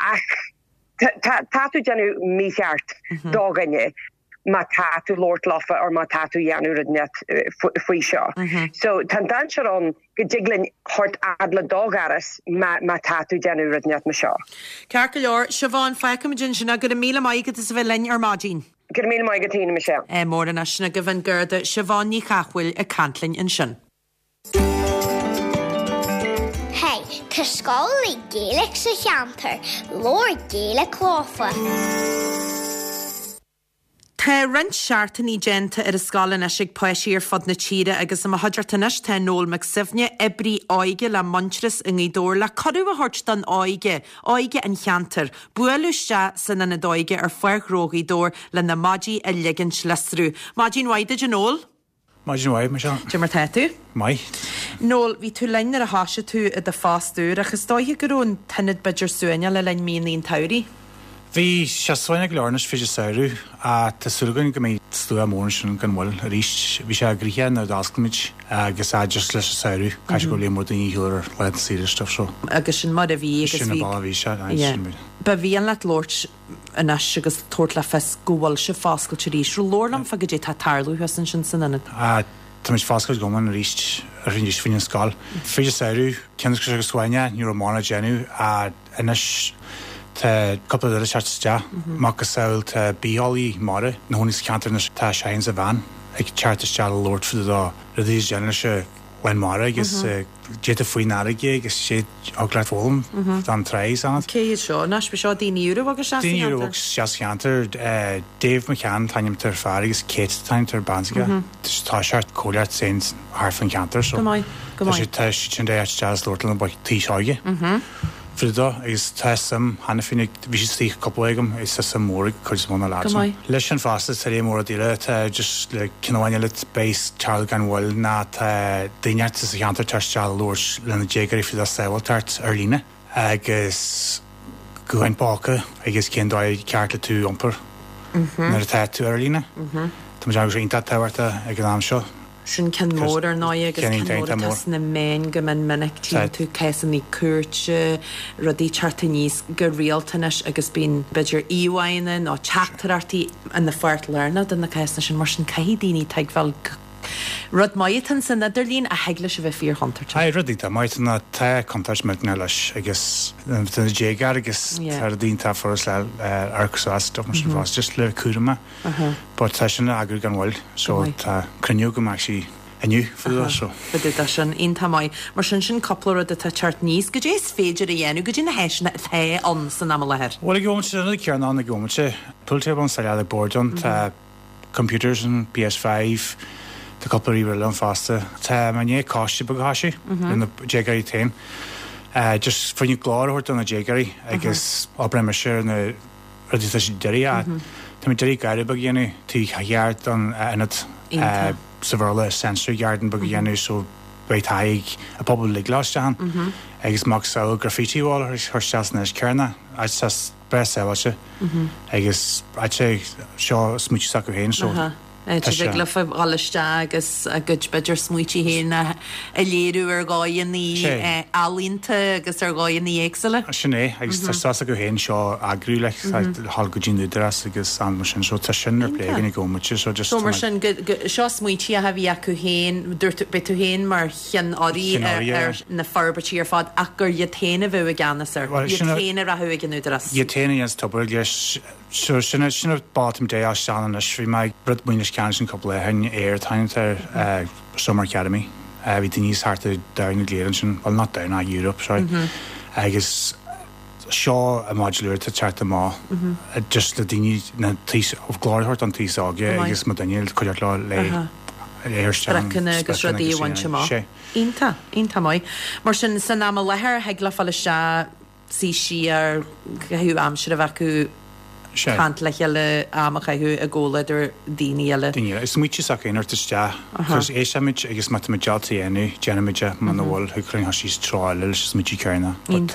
ach táú genú míart dáganne. Ma tatu Lord Loffa or ma tatu Janu net fui seo. So tan dan on gediglin hort adla dogaris ma ma tatu Janu net ma seo. Carca leor, Siobhan Feckham Jin sinna go a míle maigad is bheith lein ar mágin. gur mí mai gotíine me se. É mór an asna go bhain gurda Siobhánaí Chachfuil a Cantlin in sin. Hey, tá scoil Gaelic sa cheantar, Lord Gaelic chlófa. Tá rint seaartaní genta ar a scálan a sig poisí ar fod na tíre agus am hadratanis tá nól mag sifne ebrí áige le montras in gídór le cadú a hort don áige, áige an cheantar, bualúiste san na dóige ar fuirghrógaí dór le na maidí a ligan slesrú. Maidín waide de nól? Maidín waide, me se. Jimar tú? Mai. Nól, hí tú lein ar a háise tú a de fástúr agus dóithe gurún tannad beidir suaine le lein míon taurí? Bhí seasáinna go learnas fiidir saoú a tásúlagan go méid stú mór sin gan bhfuil a ríist bhí sé gríthe na dáscaid agus á just leis a saoú caiis go léon mór daoine hiúir le síidirstof seo. Agus sin mar a bhí agus sin bhí bhí se. Ba bhí an leat Lord in as agus tuairt le fes gohfuil se fáscailte ríis ru Lordlam fa go dé tá tarlú hesan sin san inad. Tá mis fáscail goman a ríist a rinne fin sáil. Fiidir saoú cean go agus sáine ní mána genú a inas Tá couple of chartiste mac saoil tá bíáí mare na húnís cantar tá sein a bhain ag chartiste Lord fu dá a dhís genne se lein mare agus dé a faoin aige agus sé aglaithóm an treéis an. Cé seo nas be seo daoine agus se Daoine seaantar Dave McCann taim tar fear agus Kate taim tar bansaige tá seart cóleart sé Harfan cantar so sé tá sin dé jazz Lord an ba tíáige. Frida is tesam hanna finnig bhí tí copplegam is sa sam mór chuid mna lá. Leis an fásta sa ré mór a díile just le cinháine lit béis Charles gan bhil ná daoineart sa cheantar tarsteal Lord lena dégarí fi a saoiltart ar lína agus gohain páca agus cén dóid ceart le tú ompar nar a tú ar lína. Tá me sé inta tahharta ag an am seo. Sin cen mór ar ná agus tas na mén go man minic tí tú cean í cuairte rudí charta níos go rialtanis agus bín beidir íhhaine ná teachtarartí an na fuirt lena den na ceisna sin mar sin caidaoine teag bhil rud maitan san idirlín a heagla se bheith fíor hantar. Tá rudí tá maitan na tá contáis me leis agus dégar agus tar dínta foras le arcsástof mar sin fás just le cuama ba tá sinna agur gan bhil so tá cruniú go meach sí aniu fu so. Bidú sin onanta mai mar sin sin coppla a tá teart níos go dés féidir a dhéanú go dtína heisna the an san am leir. Bhil go sinna cearná na gomate pulté an sa le bordon tá computers and P S five the couple of years faster. Tá mané cáiste bagáisi in na jégarí tain. Just fanniu glár hort an na jégarí agus ábre se na radita deí a Tá mé deí gaiire bag dhéanú tí chaart an inad sa bhla sensory garden bag dhéanú so beithaig a pobl le gláisteán agus mag saoil graffiti wall ar thusteasna is cearna ag sa bresáilse agus ag sé seo smúte sa go héin so. le fah alliste agus a go beidir smuotí héna a léirú ar gáin í alínta agus ar gáin í éagsile. Sinné agus tá go héin seo agrú le hall go dínú dras agus an mar sin seo tá sin ar légan i gomate so just mar sin seo smuotí a bhí acu héin dúirt be tú héin mar chean áí ar na farbatí ar fád a gur je téna bh a ganasar téna a thu ganú dras. Je téna ans tabbar leis so sinna sinna bátim dé á seanna srí mai brud muoine can sin couple hen air time ar Summer Academy hí níos harta dana léan sin bhil not dana Europe se agus seo a modulúir tá teartta má just le daoine na tí ó gláirthart an tí áge agus má daine chuideart lá le Brecanna agus rudí bhaintse má. Ínta, ínta mai. Mar sin san am lethir heag le fáile se sí si ar gathú amsir a bhacu Cant le le amachchaú a ggólaidir daoine eile. Daine is muoite sa inar tuiste chus éisiid agus matamatealtaí enú genimiide man bhil thucrinn has síos tráil leis muotí cearna.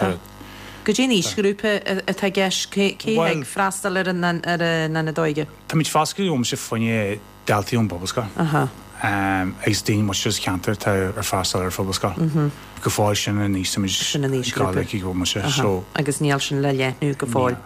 Go dé níos grúpa a gceis cé ag freistal ar na dóige. Tá míid fáscaúm se faine deltaíún Bobbasca. agus daoine mar sios ceantar tá ar freistal ar Bobbasca. Go fáil sin a níos gálaí go mar se agus níall sin le léithnú go fáil.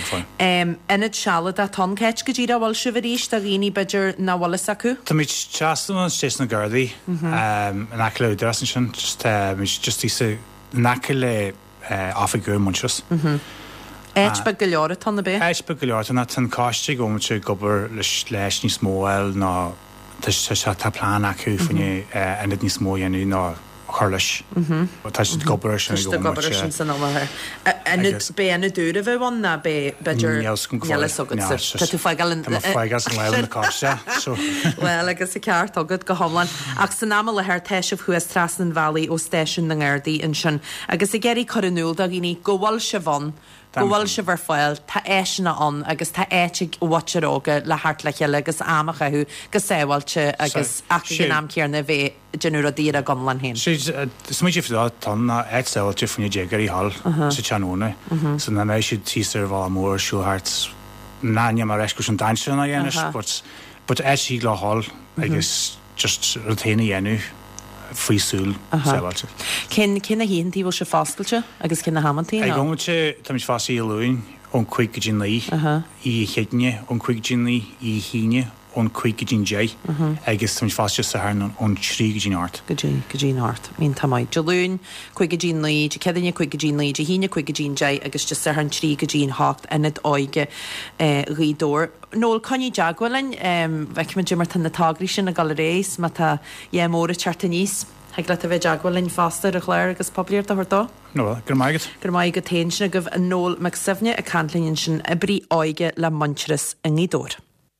Inad seala a tonkeit go dtíad bhil si bhríéis a rií beidir na bhla acu? Tá míid teastan an sté na gardaí an le drasan sin just tí nace le áfa gur muchas Éit be go leir tan na bé? Éit be go leir na tan cáiste gom se gobar leis leis ní smóil ná se tá plán acu fanne enid ní smó enú ná chuirlis. Tá gobar sin gobar san ámhair. Enid bé enna dúra bheith bhain na bé beidir Tá tú feigal feigal san leil na cáiste. Well, agus i ceart agad go homlan ach san ná le thir teisih chuas Trasnan Valley ó stéisiún na Ghirdaí in sin agus i geirí choúil a gní gohhail se bhain gohfuil se bhar fáil tá éisina an agus tá éite watcheróga le hart le cheile agus amachaú go séhailte agus am cearna bheith genú a díra gomlan hen. Smuid fá tan na éisáilte fanna dégarí hall sa teanúna san na mééis si tíar bhá mór siúhart náine mar eiscu an dainse na dhéanais, but éí le hall agus just ruténa dhéanú frísúil séhailte. Cin cin a híon tíbhil se fáscailte agus cin na hamantí? Ag gomte tá mis fásaí luúin ón chuig go dín lí í chéitne ón chuig dín lí í híine ón chuig go dín dé agus tá mis fáiste sa hán ón trí go dín art. Go dín go dín art. Mín tamáid de lún chuig go dín lí, de cedanne chuig go dín lí, de híine chuig go dín dé agus de sa an trí go dín hácht inad áige rídór. Nóil coní deagháilin bheith me Jimmar tan na tágraí sin na galeréis má tá dhé móra charta níos. Heag le a bheith deagháilin fásta a chléir agus poblíir a thuirtá? No, gur maigad. Gur maigad téin sin a goh an nóil me sifne a canlíonn sin a brí áige le manchras a nídór.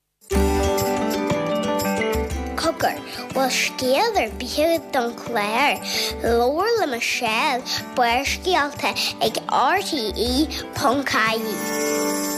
Cogur, bhfuil scéal ar bíthú don chléir, lóir le mar sell, buir scialta ag R T E Pongcaí.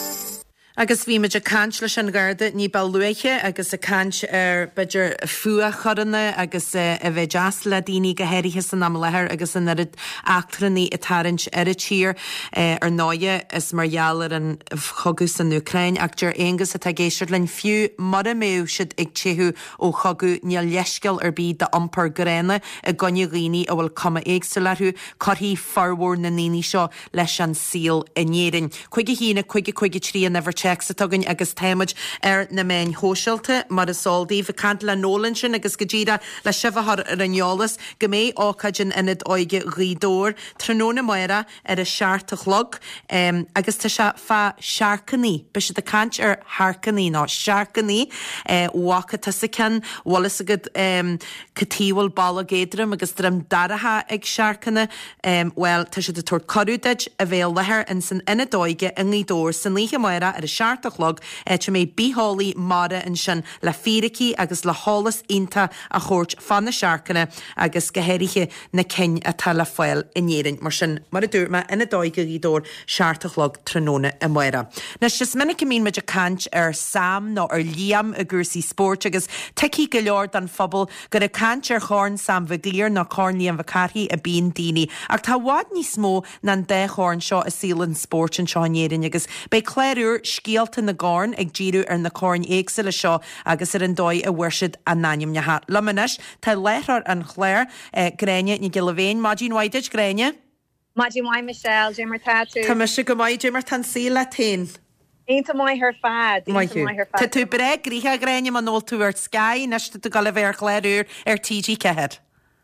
Agus bhí meid a cant leis an Garda ní bailúiche agus a cant ar beidir fua choranna agus a bheith deas le daoine go héirithe san am lethir agus an arid achtraní i tarint ar a tír ar náide is margheall ar an chogu san Ucrain ach dear éangus a tá géisiir len fiú mar a méú siad ag tíú ó chogu níl leisceil ar bí de ampar gréine a gonne rií a bhfuil cuma éagsú lethú chothí farhór na níní seo leis an síl inéirin. Chuige hína chuige chuige trí a never sa tugann agus téimeid ar na main hóisiilta mar a soldaí bh cant le nólan sin agus go ddíra le sibhthar ar an neolalas go mé ácaidin inad áige rídór tróna maira ar a seaartachlog um, agus tá se fá seaarcaní be se de cant ar harcaní ná seaarcaní wacha tá sa cin wallas agad um, catíhil ball a géadram agus dram daratha ag seaarcanna um, well tá se de tuair corúdeid a bhéal lethir in san inad áige a rídór san lícha maira ar a seaartachlog te mé bíálaí mara in sin le fíraí agus le hálas ínta a chóirt fanna seaarcanna agus gohéirithe na cin a tal le foiil inéirin mar sin mar a dúrma ina dóige rídór seaartachlog tróna i muire. Na sis minic mín meid a cant ar sam nó ar líam a gúsaí sport agus teí go leor an fphobal gur a cant ar cháin sam bh glíor na cárníon bh carthaí a bíon daoine ach tá bhád ní smó na dé cháin seo a sílan sport an seánéirin agus be cléirúr scialta na gáin ag ddíú ar na cáin éagsile seo agus ar an dóid a bhuiirsid a náim nethe. Lamanis tá léithar an chléir gréine ní gile bhéin Madín Whiteid gréine? Madín White Michelle, Jimmar Tatu. Tá me se go maiid Jimmar tan sí le tain. Einta mai her fad. Tá tú bre gríthe gréine man nóil tú ar Sky neiste tú gal bhéir chléirúr ar T G cehead.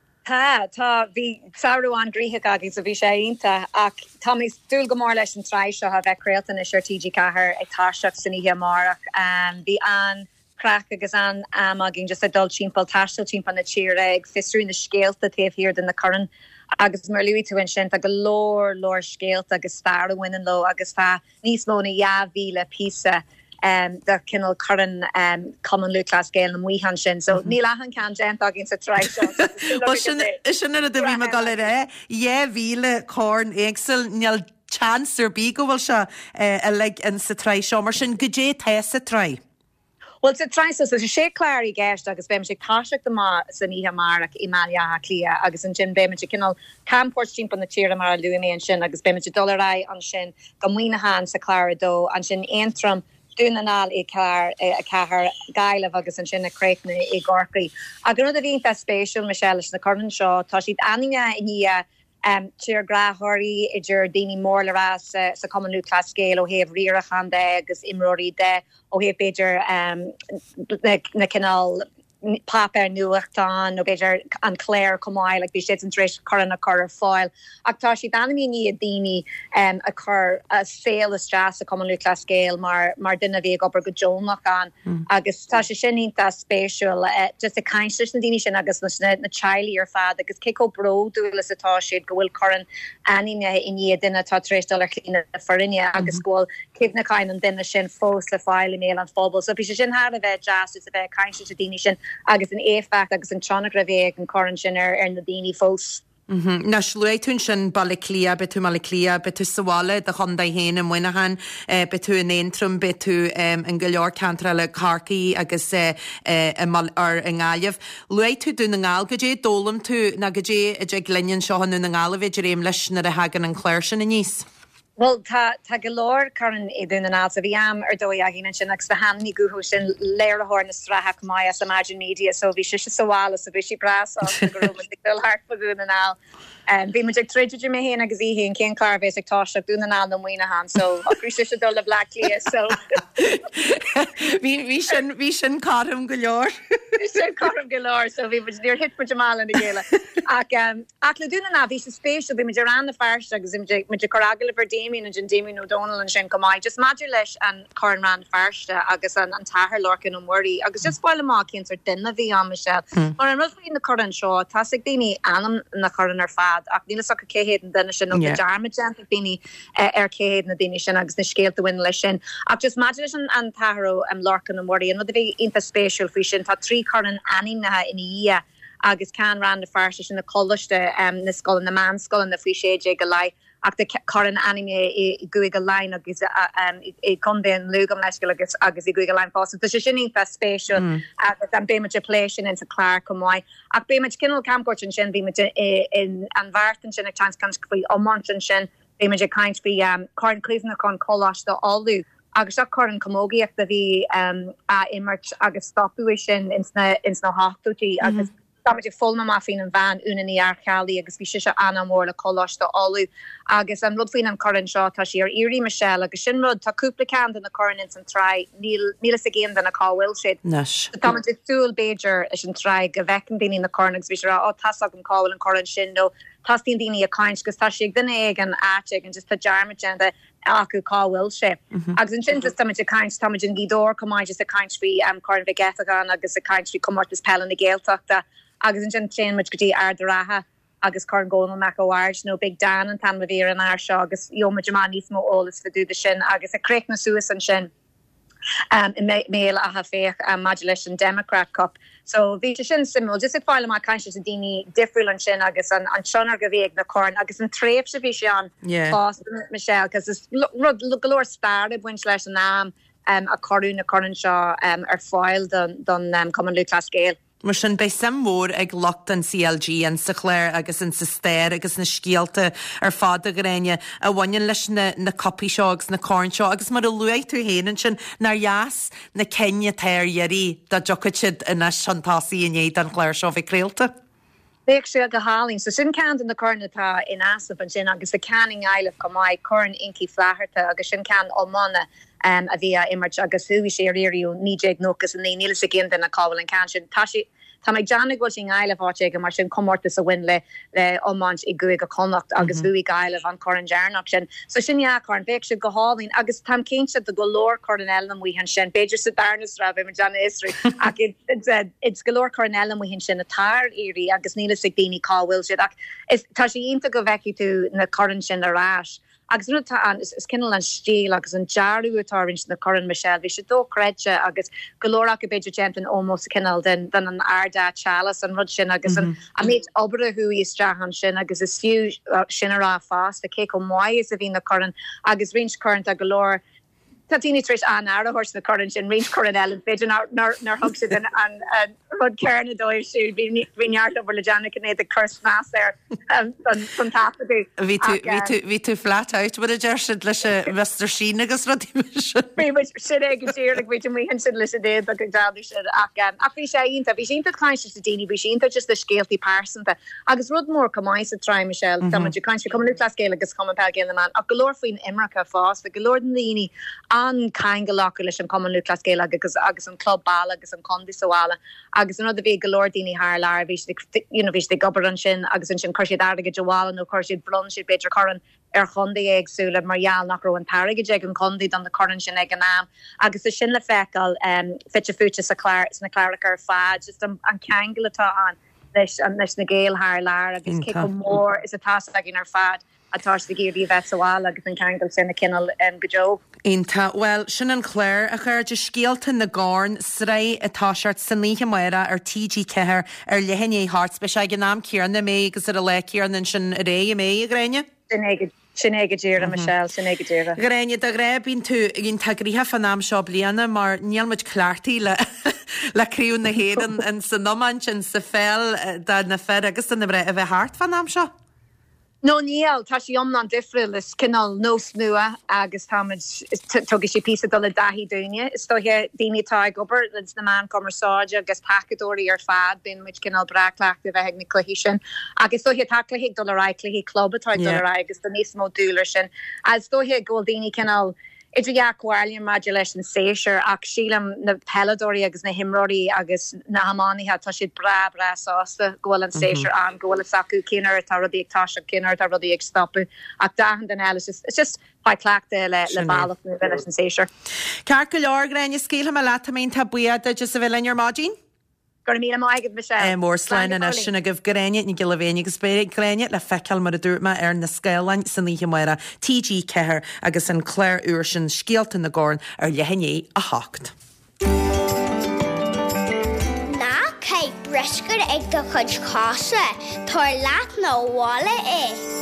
Tá, tá bhí saoú an gríthe agin sa bhí sé inta ach tá mí dúil go mór leis an tráis seo a bheith creaalta na seir T G cethir ag táiseach san ihe marach bhí an crack agus an am agin just a dul timppel tastal timppel na tíir ag fistrú na scéalta taobh hir den na curran agus mar luí tú sin a go lór lór scéalta agus fear a winan lo agus fá níos mó na javíle písa um, the kinnal curran um, common Luke class scale and we han sin so ní lehan can gent agin sa try sin a bhí me gal ré é víle corn éagsel níl chance ar bí go bhfuil se a le an sa trai seo mar sin go dé te sa trai. Well, it's a try so it's a sé clary gest agus bem sé caiiseach de ma san ihe marach imalia ha clia agus an gin bem kinnal camport timp on the tír mar lu mé an sin agus bem dollarai an sin gomuine han sa clara do an sin entrum dúnanál i car a cahar gaile agus an sin na creitna i gorcaí. A gona a vín spécial Michelle na corn seo tá siad aninga in ia um tír grathirí idir daoine mór le ras uh, sa common Luke class scale ó héh riarachan de agus imróí de ó héh beidir um, na, na canal papa nuachtan no beidir an Claire comai like be shit and trish current a cur foil acta she danimi ni a dini um a cur a sale is just a common class scale mar mar dinna vi go go jonach an agus ta sinning ta special uh, just a kind dini sin agus na na chili or fad agus kiko bro do is atá shit go will current ani in ye dinna ta tres dollar clean farinia agus go keep na kind and dinna sin fos le file mail and fobble so fi sin have a jazz is a bit kind dini sin agus an éfach agus an tronic ravé an current sin ar ar na dini fós. Mhm. Na slúi tún sin baliclia betu maliclia betu sawale de honda hen and winahan uh, betu an intrum betu um, an galeor cantrale carki agus uh, uh, mal ar an galef. Lui tu dun an gal gaje dolam tu na gaje a jeg linyan shohan an gal of ejerim lish na a hagan an clairshin in nis. Well, ta ta galore current idun an alta viam or doi agin sin next the hand ni guhu sin layer horn strahak maya imagine media so vi shish sawala so vi bras of the group with the heart for dun an al and vi magic trade to me hin agazi hin ken car basic tosh dun an al no wina han so appreciate the dollar black clear so vi vi shin vi shin kadum galore vi shin kadum galore so vi was near hit for Jamal in the gala ak um ak dun an al vi special vi magic ran the first agazi magic magic coragula for Damien and Damien O'Donnell and Shin Comai just Madrilesh and Corn Rand first agus an an Tahir Lorcan and Worry agus just while ma cancer dinna vi on Michelle or I'm not in the current show tasik dini anam na current or fad ak dina sok kehed and dinna shin of the jarma gent dini er kehed na dini shin agus na scale to win lishin ak just Madrilesh and Tahiro and Lorcan and Worry and what they in the special fishin ta three current ani na in a year agus can ran the first in the college the um the skull and the man skull and the fish age galai ach the current anime e guig a line agus um e come then lugam national agus agus e guig a line fast so sinning fa special agus am be much plation into Clark and why ach be much kinel camp coach and shin be much in an varten shin a chance can be on month and shin be much kind be um current Cleveland con collage the all lu agus a current komogi ach the vi um a emerge agus stopuation in na in na hachtuti agus Damage full ma mafin and van unani archali agus vi shisha anna mor la kolosh the olu agus am rudfin am current shot tashi or Erie Michelle agus shin rud ta couple can in the current and try nil nilas again than a call will shit Nash damage tool bager is in try gavek and in the current vi shira o tasagum call and current shindo tastin dini a kind gus tashi den egg and achig and just the jarma agenda aku call will shit agus in just damage a kind damage in gidor come I just a kind be am current vigetagan agus a kind be come out this pell in the gale takta agus in chain much gudi ardaraha agus corn go no mac awards no big Dan and tam lavir and our shaw agus yo majamani smo all is for do the shin agus a crack na suis and shin um in mail a have fair um modulation Democrat cup so vi shin similar just a file my conscious dini different and shin agus an an shonar gavig na corn agus in trip division yeah Michelle because it's look galore started when slash an am um a corn a corn shaw um are foiled done done um commonly class scale Mar sin bei sam mór ag locht an C L G an sa chléir agus an sa stéir agus na scialta ar fád a gréine a bhain leis na, na copy seogs na corn seo agus mar a luaid tú héanaan sin nar jas na Kenya téir dhéirí da jocaid siad ina seantásaí in éad an chléir seo bhí créalta. Big sure go hauling so sin can in the cornata in asap and sin agus the canning isle of Comai corn inky flaherta agus sin can almana um a via image agus hu sé riu ni jeg nokas and ni again than a call and can tashi Tá mai Janig watching Isle of Archeg and mar sin comortas a win le le omant I guig a connacht agus vui Isle of an Corin Jarnock sin so sin ja corn bek should go hauling agus tam kinship the galore cornellum we han sin Bejer sa darnus rab im Jan Isri ak it's it's galore cornellum we han sin a tar eri agus nila sigdini call will shit ak is tashi inta go veki to na Corin sin a rash agus ruta an is kinnel an steel agus an jaru utarvinch na Corin Michelle vi should do credja agus galore ak bejer gentle almost kinnel then then an arda chalice an rud sin agus an a meet obra hu is strahan sin agus is few shinara fast the cake on why is a vin the Corin agus range current a galore Tatini trish an ara horse the current in range coronel and pigeon out nor nor hugs it and and and rud Karen doy should be vineyard over Lejana can the curse mass there um from top of the vi tu vi tu vi tu flat out with a jershid leis Mister Sheen agus rudi very much should I get here like we we hinted leis did but exactly should again a fi sé inta vi inta kind of dini vi inta just the scalety person that agus rud more come I said try Michelle some of you kind of come in class scale agus come back in the man a galore in America fast the galore dini an kaingalach leis an common nucleus scale agus agus an club ball agus an condi soala agus an other big galordini haar lar vi you know vi de gober an sin agus an sin corsid aige jawala no corsid blon si beter curran er chondi eigsúle marial nach ro an parige jeg an condi dan de curran sin ag an am agus a sin le fecal um fitcha fucha sa clar na clarachar fa just an an kangalatá an leis an leis na gael haar lar agus ke mór is a tas agin ar fad atá de géirí vetsáil agus an kegel sinna kinnal um, gojo. Inta, well, sin an Claire a chuir de scialta na gáin srei atáseart san líhe muire ar T G Ceathair ar lehinné hart be se gan náam cíarna mé agus ar a le cíarna sin a ré mé a gréine? Sinnéige díra Michelle, sinnéige díra. Gréine a gré bín tú gin tagríthe fan náam seo bliana mar níalmuid clartaí le le críú na héan an san nóman sin sa fel da na fer agus san na bre a bheith hart fan náam seo? No níl tá sé omna difriil is cinnal nós nua agus táid tugis sé pí dul a dahí dúine. Is stohe dainetá gobar lins na man commerceáide agus tacadóí ar fad bin muid cinnal braclacht a bheith na cluhí sin. Agus stohe taclaigh dul a raiclaí club atá dul a agus den níos mó dúlar sin. As stohe ggóil daine cinnal Idri jacuálion modulation séir ach sílam na peladóí agus na himróí agus na hamáni ha tá siad bra bra sásta ggóil an séir an ggóil sacu cinnar tá rodí agtá cinnar tá rodí ag stoppu ach dahan den eile it's just pa clachta le le bailach na bheile an séir. Car go leor grein scéil me latamén tá buada just a bheile in your mágin? Gur mí maigad me sé. Mór slein an sinna goh gréine ní gil bhéine agus bé gréine le feiceal mar a dúrma ar na scéalain san líhe muire T G Ceathair agus an Claire uair sin scialta na gáin ar lehinné a hacht. Ná cé brisgur ag do chud cása tar leat nó bhála é.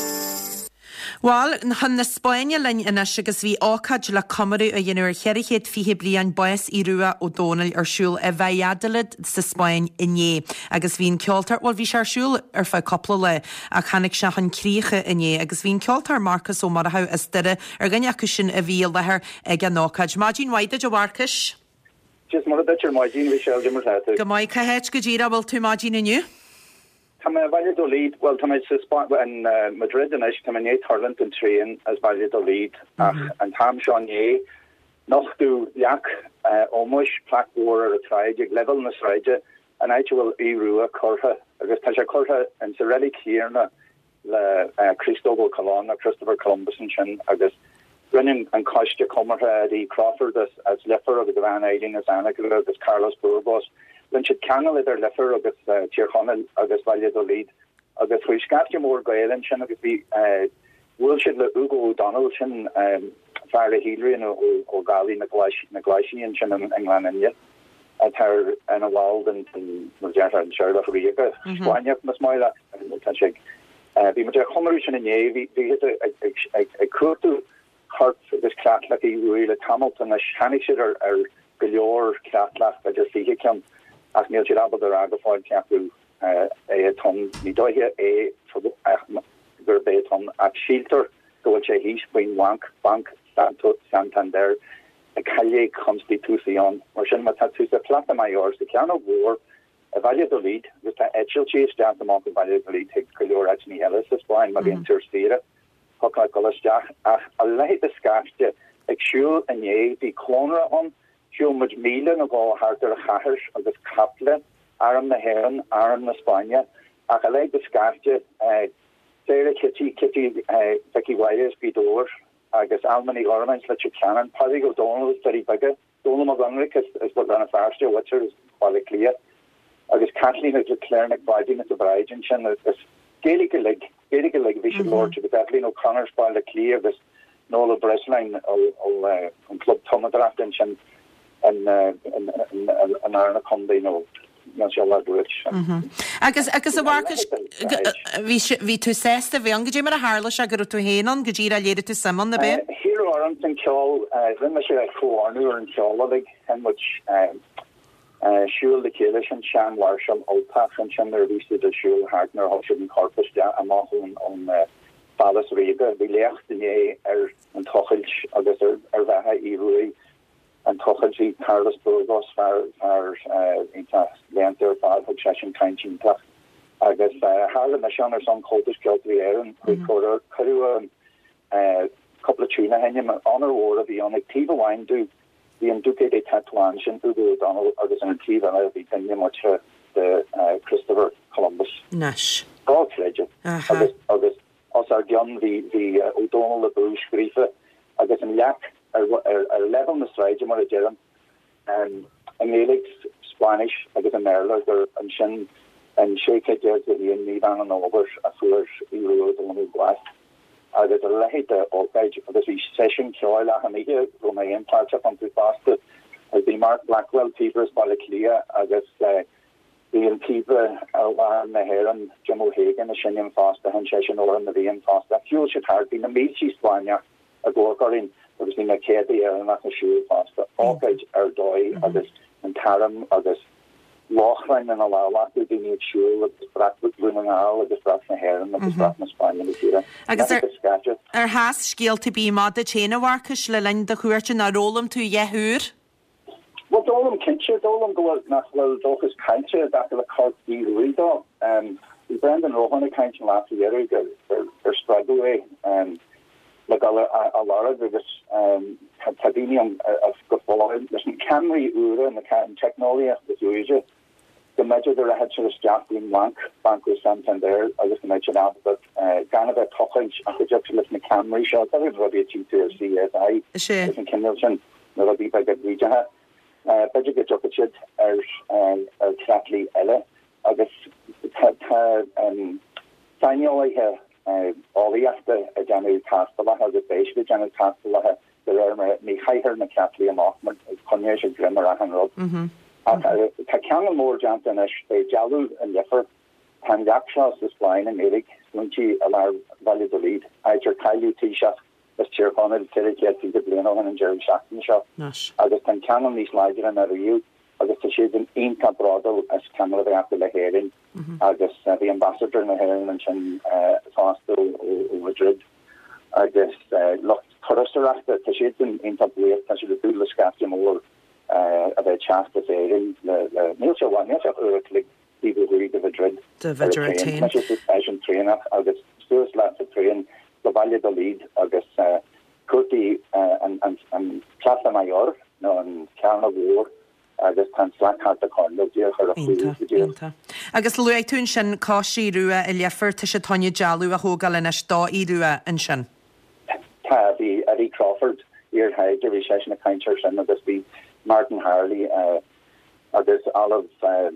Well, han na Spáine lein ina agus bhí ácad le Comarú a dhéanúir cheirichéad fihe blian buas i ruúa ó Dónal arsúil a bheadalid sa Spáin inné. Agus bhín ceoltar, well bhí sé arsúil ar fá coppla le a chanig se an críocha inné. Agus bhín ceoltar Marcus ó Martha is dire ar gine acu sin a bhí lethir ag an nácad. Mágin waide jo Marcus? Just mar a bitir mágin bhí se Jimmer Tatu. Go mai cahéit go ddíra bhfuil tú mágin inniu? Tam Valladolid, well, tam is spot in uh, Madrid and ish tam in Thailand and train as Valladolid mm-hmm. uh, and tam Sean Ye noch do yak uh, almost plaque war a tragic level na sraja and actual Irua Corha agus Tasha Corha and Cirelli Kierna le uh, Cristobal Colon Christopher Columbus and Chin agus running and Kostya Comerha Eddie Crawford as as leper of the Van Eyring as Anna as Carlos Burgos. When should canal idir lefer agus Tirchonel agus Valladolid agus hui skafje mór gaelen sin agus vi wilshid le Ugo O'Donnell sin Farah Hedrian o gali na Glaisian sin in England inje at her in a wild and Marjata and Sherlock Riga Spania mas moila vi ma chomeru sin in ye vi vi a kurtu hart this cratlach i ruile Hamilton a hannig er er galior cratlach a just fi kam as mil abal ar agaáid ceapú é tom ní dóithe é gur bé tom ag síltar gohfuil sé hís buin wank bank Santo Santander a calle constitución mar sin mat tú a plata maior sa cean bhór a Valladolid gus tá etchiltí staff amach a Valladolid te goor ní eile sa Spáin mar bhíon tuairtíre hoá goisteach ach a leiad a scaiste ag siúil a é bhí clónra an Joe much míle na gá hartar a chahars agus kaple aram na heran aram na Spania a le de skafte Sarah Kitty Kitty Becky Wires bidor agus almani governments le canon Paddy O'Donnell is very big Donald McGonrick is, is what ran a faster Witcher is quite clear agus Kathleen is declaring it by the bride and chin is Gaelic leg Gaelic leg vision lord to the Kathleen O'Connor's by the clear this Nola Breslin o club Tomadraft and chin and uh, and and and Arna Conde no agus agus a bhhagus bhí tú sésta bhí an go dtí mar a hála a gur tú héan go ddíra léidir tú samman na bé? Hir an an ceol rinne sé ag chóánú an ceolaigh hen mu siúil de céile an sean warsham ópach an sin ar víú de siúil hánar há an corpus de amach an falas réige bhí lecht in é ar an tochilt agus ar bhethe í ruí an tochaí Carlos Burgos far far leanter fad ho session kaintach agus har na sean er son chotas geltri an chu choú couple of tuna hen an honor war the on active wine do the Duque de Tatuan do the Donald or an active and be thinking much the Christopher Columbus Nash all treasure agus also John the the O'Donnell the Bruce Griefe I guess in yak er level the stride mar Jerem and Amelix Spanish I guess a Merler and Shin and shake it the in Nivan and over a full euro the glass I got a letter or page of the session Kyoila Hamida from my empire on the faster has been Mark Blackwell Peters Balaclia I guess uh, the Antiva Alwan Meheran Jim O'Hagan the Shinyan Foster and Session or in the V M Foster fuel should have been a Michi Spania a Gorgorin there was been a Katie and not a shoe faster all page our doy I guess and Taram I guess Lochline and allow we do need sure with the brat with running out with the brat na hair and the brat na spine in the here. I guess er has skill to be mod the chain of workers le line the chuirtin a rollum to yehur. Well dolum kitchen dolum go out na well docus cancer that the card be reader um the Brendan Rohan account last year ago for spread away um like a a lot of this um cadmium of the following listen Camry Ura and the can technology with user the measure that I had to start in bank bank with Santander I just mentioned out but uh Canada Tochage I could just listen to Camry shot everybody to to C S I in Kimilton that'll be by good region uh budget get up it as um exactly Ella I guess um Daniel I have uh all the after a general Castella has a base the general Castella there are me higher na Kathleen Mockman connection grimmer and road Takana more Johnson as a Jalu and Yeffer and Yakshas this line and Eric Munchi allow value the lead I your Kylie T-shirt as chair on it till it gets to the Blino and Jerry Shackton shop I just can canon these slides and another you I guess the shade in in Cabrado as camera they have to the hearing I guess the ambassador in the hearing and uh Foster Madrid I guess uh look Torster after the shade in in Tablet as you do the scatter more uh about chance to say in the Neil show one yes like people who read the Madrid the Madrid train trainer I guess still lots of train the value the lead I guess uh Curti uh and and and Plaza Mayor no and Carna War agus tan slack hat a corno dia her a agus lu tún sin cosí ruúa I lefer te se tonne jalu a hogal in sta irua in sin Ta the Eddie Crawford here had the recession of kind church and agus be Martin Harley uh agus Olive um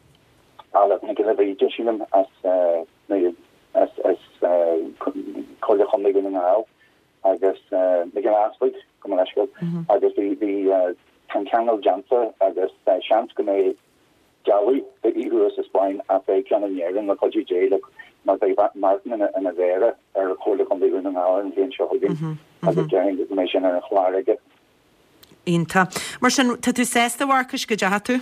Olive Nicola Jishim as uh as as uh Colin Homigan now I guess uh Miguel Asford come on I guess the the uh Cancanal Jansa agus chans go mé Jawi the Eagles spine a bacon and yerin like G J look mar Martin and a vera er a call on the run hour and Jane Shogan as a giant information and a chlarige Inta mar sin tu sesta workers go jatu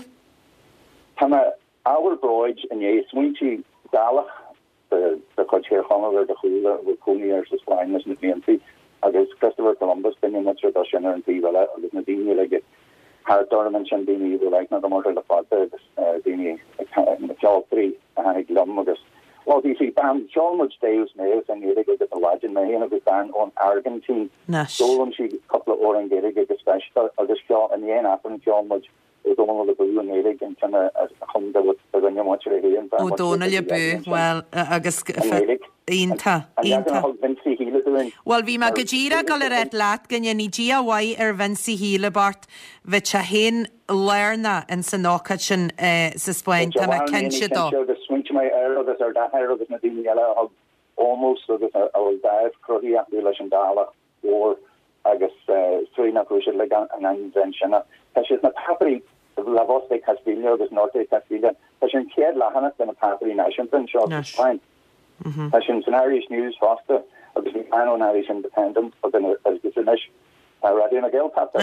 Tama our broid and ye swinchi Dalach the the co-chair Homer the Hula with Cooniers the spine is N P I guess Christopher Columbus been in much reduction and the well agus Nadine like it Har tournament and Dini were like not more than the father Dini job three and glum agus well you see band so much days nails and you get the legend me and a band on Argentine so when she couple of orange get get special of this show and the end happened so much it don't want to be in Eric and kind of come there with the when you watch it again oh don't you be well agus Inta Inta Well vi ma gajira galeret lat ganya ni G Y er Vinci Hila Bart which a hen learna in Sanokachin uh suspain tama kenshi do the switch my air of this or that hair of this Nadine yellow almost so that I will dive cruddy at relation dollar or I guess uh three na crucial like an invention she's not happy la voz de Castillo this norte de Castillo she's kid la hana in a property nation then short fine she's an Irish news foster of the Ano Irish independent but then as the finish radio na Gaeltart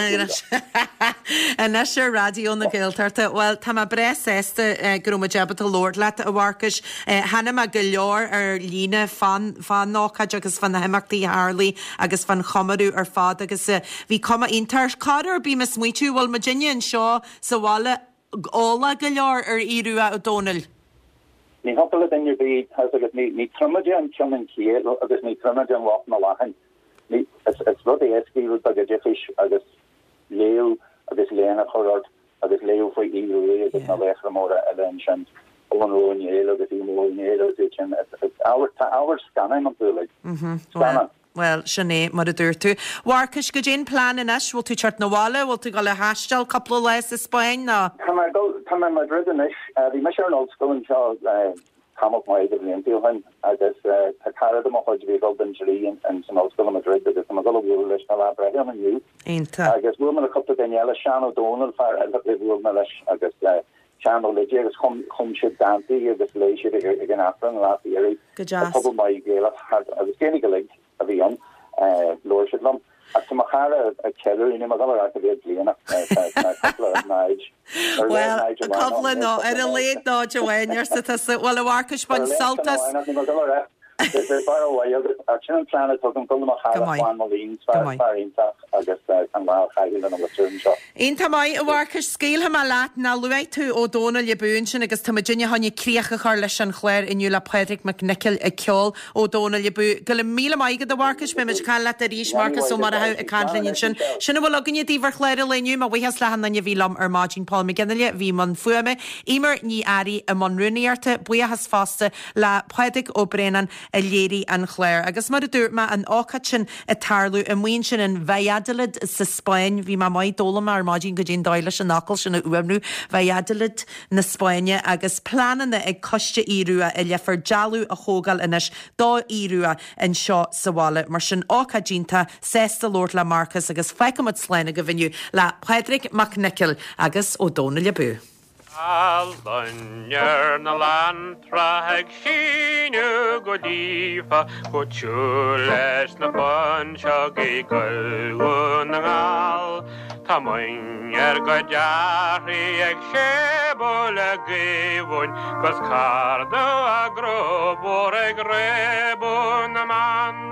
and that's your radio na Gaeltart well tama bres este groma jabata Lord lat a workers hanna ma galor er Lina fan fan knock agus van Hemachti Harley agus van Chomaru er fad agus vi koma inter cader be miss muitu well Virginia and Shaw so wala alla galor er Irua O'Donnell Ni hoppel in your bead has a ni ni trummajan chumin kiel agus ni trummajan walk na lachen it's rudi eskil bag a jifish agus leo agus lena chorod agus leo foi iru agus na lechramora elension on roinéle agus imonéle it's our our scanning on like scanning. Well, sinné mar a dúirú. Warcas go dén plán in is bhil tú teart nóháile, bhil tú go le hastal couple leis is Spáin ná? Tá me Madrid in is, bhí me sé an oldskool an seo camach mai go bblion tíhain agus tá cara am chuid bhí gold injury in san oldskool in Madrid agus am go bhúil leis na Abraham an nniu. Einta. Agus bhfuil me a couple Daniela Sean O'Donnell fear a bhfuil me leis agus Sean Legge agus chum chum si Dante agus lééis ag an Afran last year. Go jazz. Couple mai géile agus génig go lig. A bhíon Lordshiplam ach tá chara a ceú in mag a bhé blianana Well, a couple nó ar a léad ná Joannear sa bhil a bhharcas ban saltas bar an plan tugam go chaáin molín agus an bhil chaile an bhún seo. Ínta mai a bhharcas scéal ha leat ná luid tú ó dóna le bún sin agus tá Virginia haine críocha chuir leis an chléir inniu le Patrick McNichol a ceol ó dóna le bú go le míle maigad a bhharcas be meid cai le a ríis Marcus ó mar a a canlinn sin sinna bhfuil agan díomhar chléir leniu má bhuihes le hanna bhílam ar mágin Paul McGinley bhí man fuame Imer ní airí a man runúíarta buchas fásta le Patrick ó Brennan a léirí an chléir agus mar a dúirma an áchat sin a tarlú a muon sin an Valladolid sa Spáin bhí má maiid dólam ar mágin go dtíon dáile sin nacail sin na uamnú Valladolid na Spáine agus plananna ag coiste íruúa a lefar dealú a thógal inis dá íruúa an seo saháile mar sin áchadínta sésta Lord le Marcus agus feicimid sléine go bhiniu le Patrick McNichol agus ó dóna le bú. Alunner na landtraig síú go dífa go tú leis na banseo í goún na ngáil Tá muingar go dearí ag sébó le gíhún gus cardú a grobú ag rébú na man